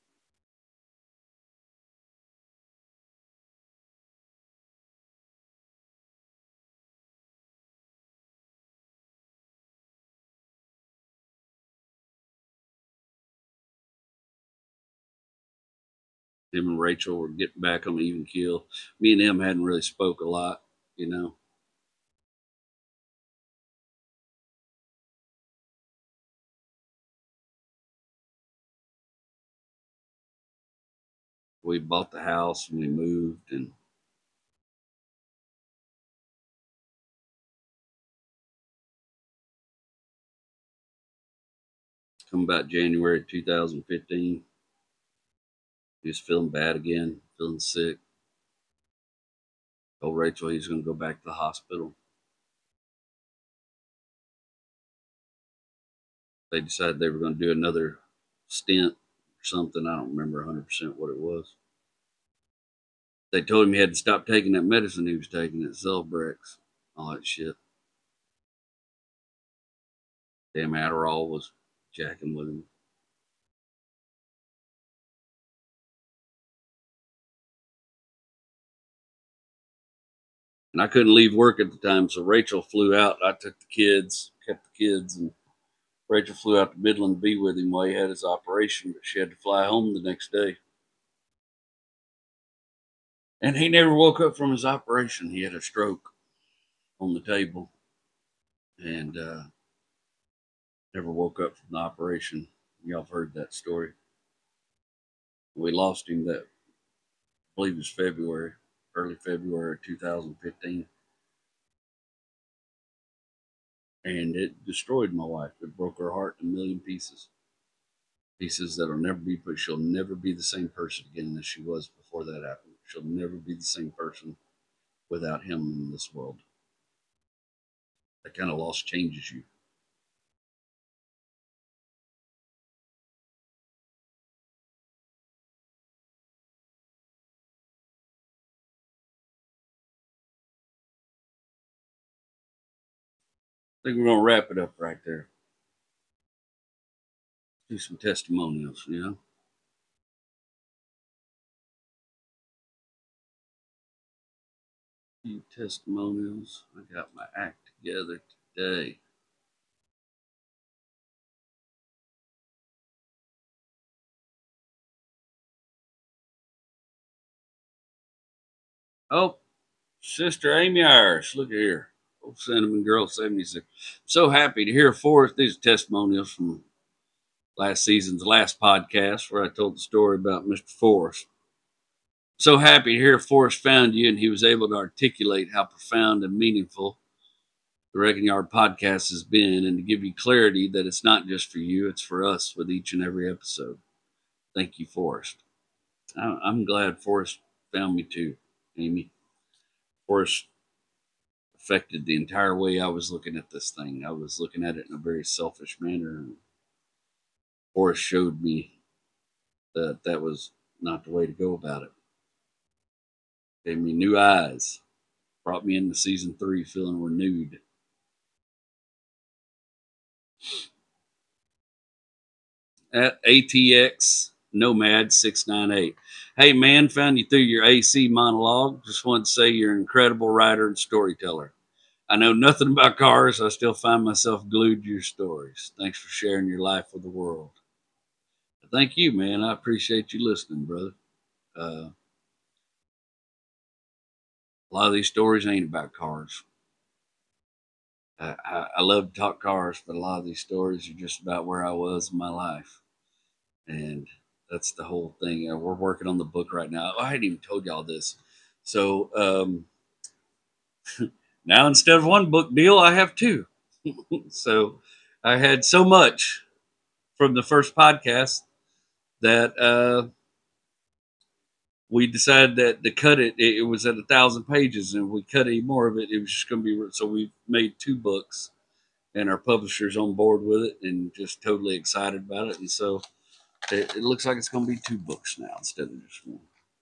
Him and Rachel were getting back on an even keel. Me and him hadn't really spoke a lot, you know. We bought the house and we moved, and come about January 2015, he was feeling bad again, feeling sick. Told Rachel he's going to go back to the hospital. They decided they were going to do another stint or something. I don't remember 100% what it was. They told him he had to stop taking that medicine he was taking, that Celebrex, all that shit. Damn Adderall was jacking with him. And I couldn't leave work at the time, so Rachel flew out. I took the kids, kept the kids, and Rachel flew out to Midland to be with him while he had his operation, but she had to fly home the next day. And he never woke up from his operation. He had a stroke on the table and never woke up from the operation. Y'all have heard that story. We lost him that, I believe it was February, early February 2015. And it destroyed my wife. It broke her heart in a million pieces. Pieces that'll never be put. She'll never be the same person again as she was before that happened. She'll never be the same person without him in this world. That kind of loss changes you. think we're going to wrap it up right there. Do some testimonials, you know. Few testimonials. I got my act together today. Oh, Sister Amy Irish, look here. Old Cinnamon Girl 76. So happy to hear Forrest. These are testimonials from last season's last podcast where I told the story about Mr. Forrest. So happy to hear Forrest found you and he was able to articulate how profound and meaningful the Wrecking Yard podcast has been, and to give you clarity that it's not just for you, it's for us with each and every episode. Thank you, Forrest. I'm glad Forrest found me too, Amy. Forrest affected the entire way I was looking at this thing. I was looking at it in a very selfish manner, and Forrest showed me that that was not the way to go about it. Gave me new eyes, brought me into season 3 feeling renewed. At ATX Nomad 698. Hey man, found you through your AC monologue. Just wanted to say you're an incredible writer and storyteller. I know nothing about cars. I still find myself glued to your stories. Thanks for sharing your life with the world. Thank you, man. I appreciate you listening, brother. A lot of these stories ain't about cars. I love to talk cars, but a lot of these stories are just about where I was in my life. And that's the whole thing. We're working on the book right now. I hadn't even told y'all this. So now instead of one book deal, I have 2. So I had so much from the first podcast that we decided that to cut it. It was at 1,000 pages, and if we cut any more of it, it was just going to be. So we made 2 books, and our publisher's on board with it, and just totally excited about it. And so it looks like it's going to be 2 books now instead of just 1.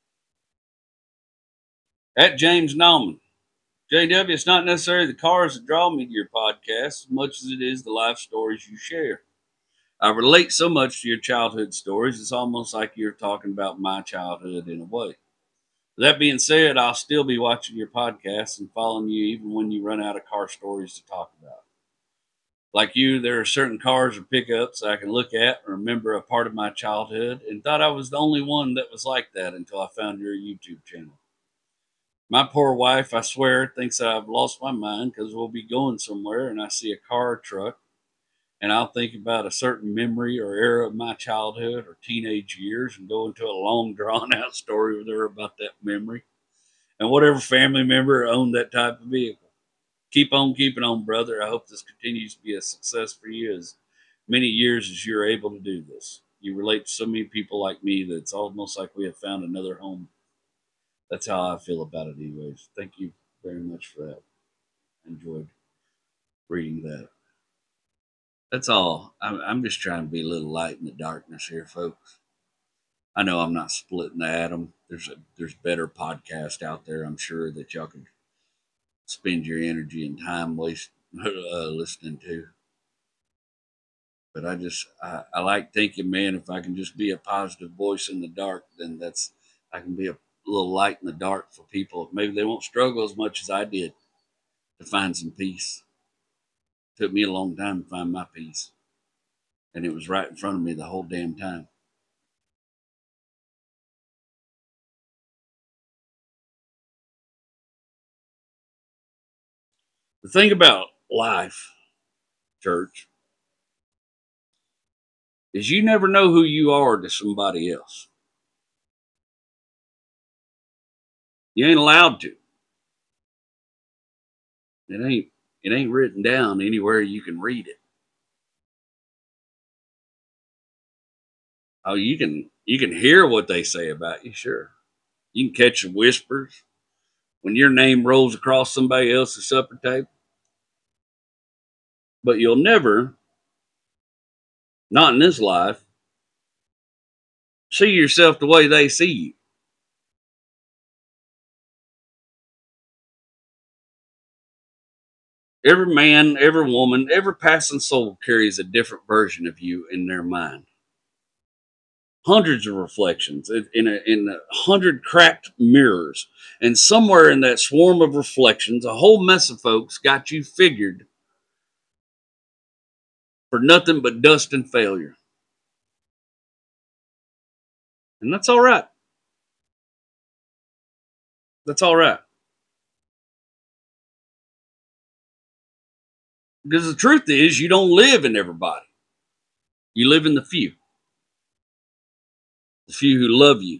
At James Nauman, JW, it's not necessarily the cars that draw me to your podcast as much as it is the life stories you share. I relate so much to your childhood stories. It's almost like you're talking about my childhood in a way. That being said, I'll still be watching your podcast and following you even when you run out of car stories to talk about. Like you, there are certain cars or pickups I can look at and remember a part of my childhood and thought I was the only one that was like that until I found your YouTube channel. My poor wife, I swear, thinks that I've lost my mind because we'll be going somewhere and I see a car or truck and I'll think about a certain memory or era of my childhood or teenage years and go into a long drawn out story with her about that memory and whatever family member owned that type of vehicle. Keep on keeping on, brother. I hope this continues to be a success for you as many years as you're able to do this. You relate to so many people like me that it's almost like we have found another home. That's how I feel about it anyways. Thank you very much for that. I enjoyed reading that. That's all. I'm just trying to be a little light in the darkness here, folks. I know I'm not splitting the atom. There's better podcasts out there, I'm sure, that y'all can spend your energy and time listening to. But I like thinking, man, if I can just be a positive voice in the dark, then I can be a little light in the dark for people. Maybe they won't struggle as much as I did to find some peace. It took me a long time to find my peace. And it was right in front of me the whole damn time. The thing about life, church, is you never know who you are to somebody else. You ain't allowed to. It ain't written down anywhere you can read it. Oh, you can hear what they say about you, sure. You can catch the whispers when your name rolls across somebody else's supper table. But you'll never, not in this life, see yourself the way they see you. Every man, every woman, every passing soul carries a different version of you in their mind. Hundreds of reflections in a hundred cracked mirrors. And somewhere in that swarm of reflections, a whole mess of folks got you figured for nothing but dust and failure. And that's all right. That's all right. Because the truth is, you don't live in everybody. You live in the few. The few who love you.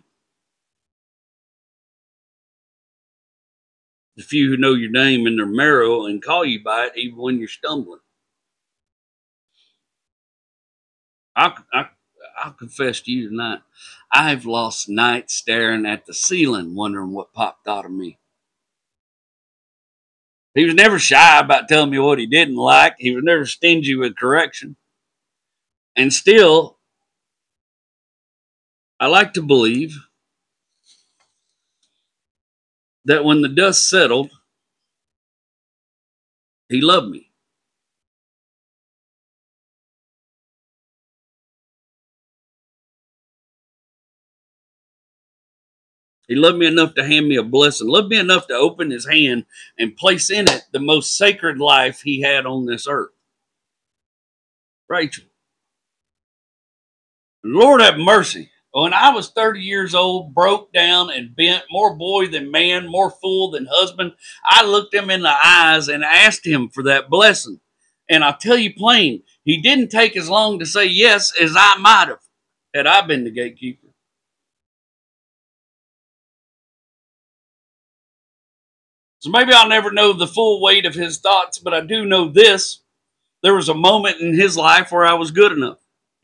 The few who know your name in their marrow and call you by it even when you're stumbling. I'll confess to you tonight, I've lost nights staring at the ceiling wondering what Pop thought of me. He was never shy about telling me what he didn't like. He was never stingy with correction. And still, I like to believe that when the dust settled, he loved me. He loved me enough to hand me a blessing, loved me enough to open his hand and place in it the most sacred life he had on this earth. Rachel. Lord have mercy. When I was 30 years old, broke down and bent, more boy than man, more fool than husband, I looked him in the eyes and asked him for that blessing. And I'll tell you plain, he didn't take as long to say yes as I might have had I been the gatekeeper. So maybe I'll never know the full weight of his thoughts, but I do know this. There was a moment in his life where I was good enough.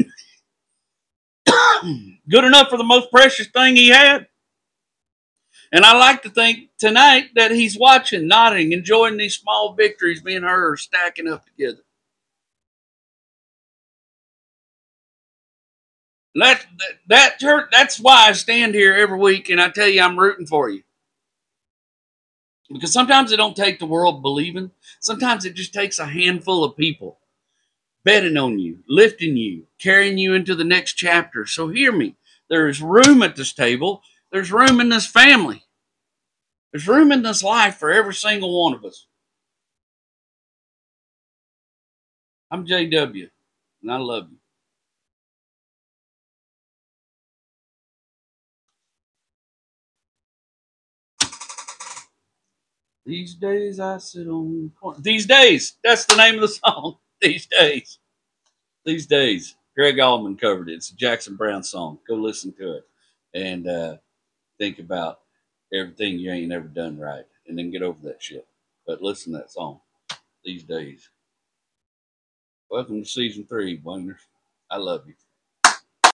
Good enough for the most precious thing he had. And I like to think tonight that he's watching, nodding, enjoying these small victories me and her are stacking up together. And that's why I stand here every week and I tell you I'm rooting for you. Because sometimes it don't take the world believing. Sometimes it just takes a handful of people betting on you, lifting you, carrying you into the next chapter. So hear me. There is room at this table. There's room in this family. There's room in this life for every single one of us. I'm JW, and I love you. These days I sit on the corner. These days, that's the name of the song. These days. These days. Greg Allman covered it. It's a Jackson Browne song. Go listen to it and think about everything you ain't ever done right and then get over that shit. But listen to that song. These days. Welcome to season 3, Wonders. I love you.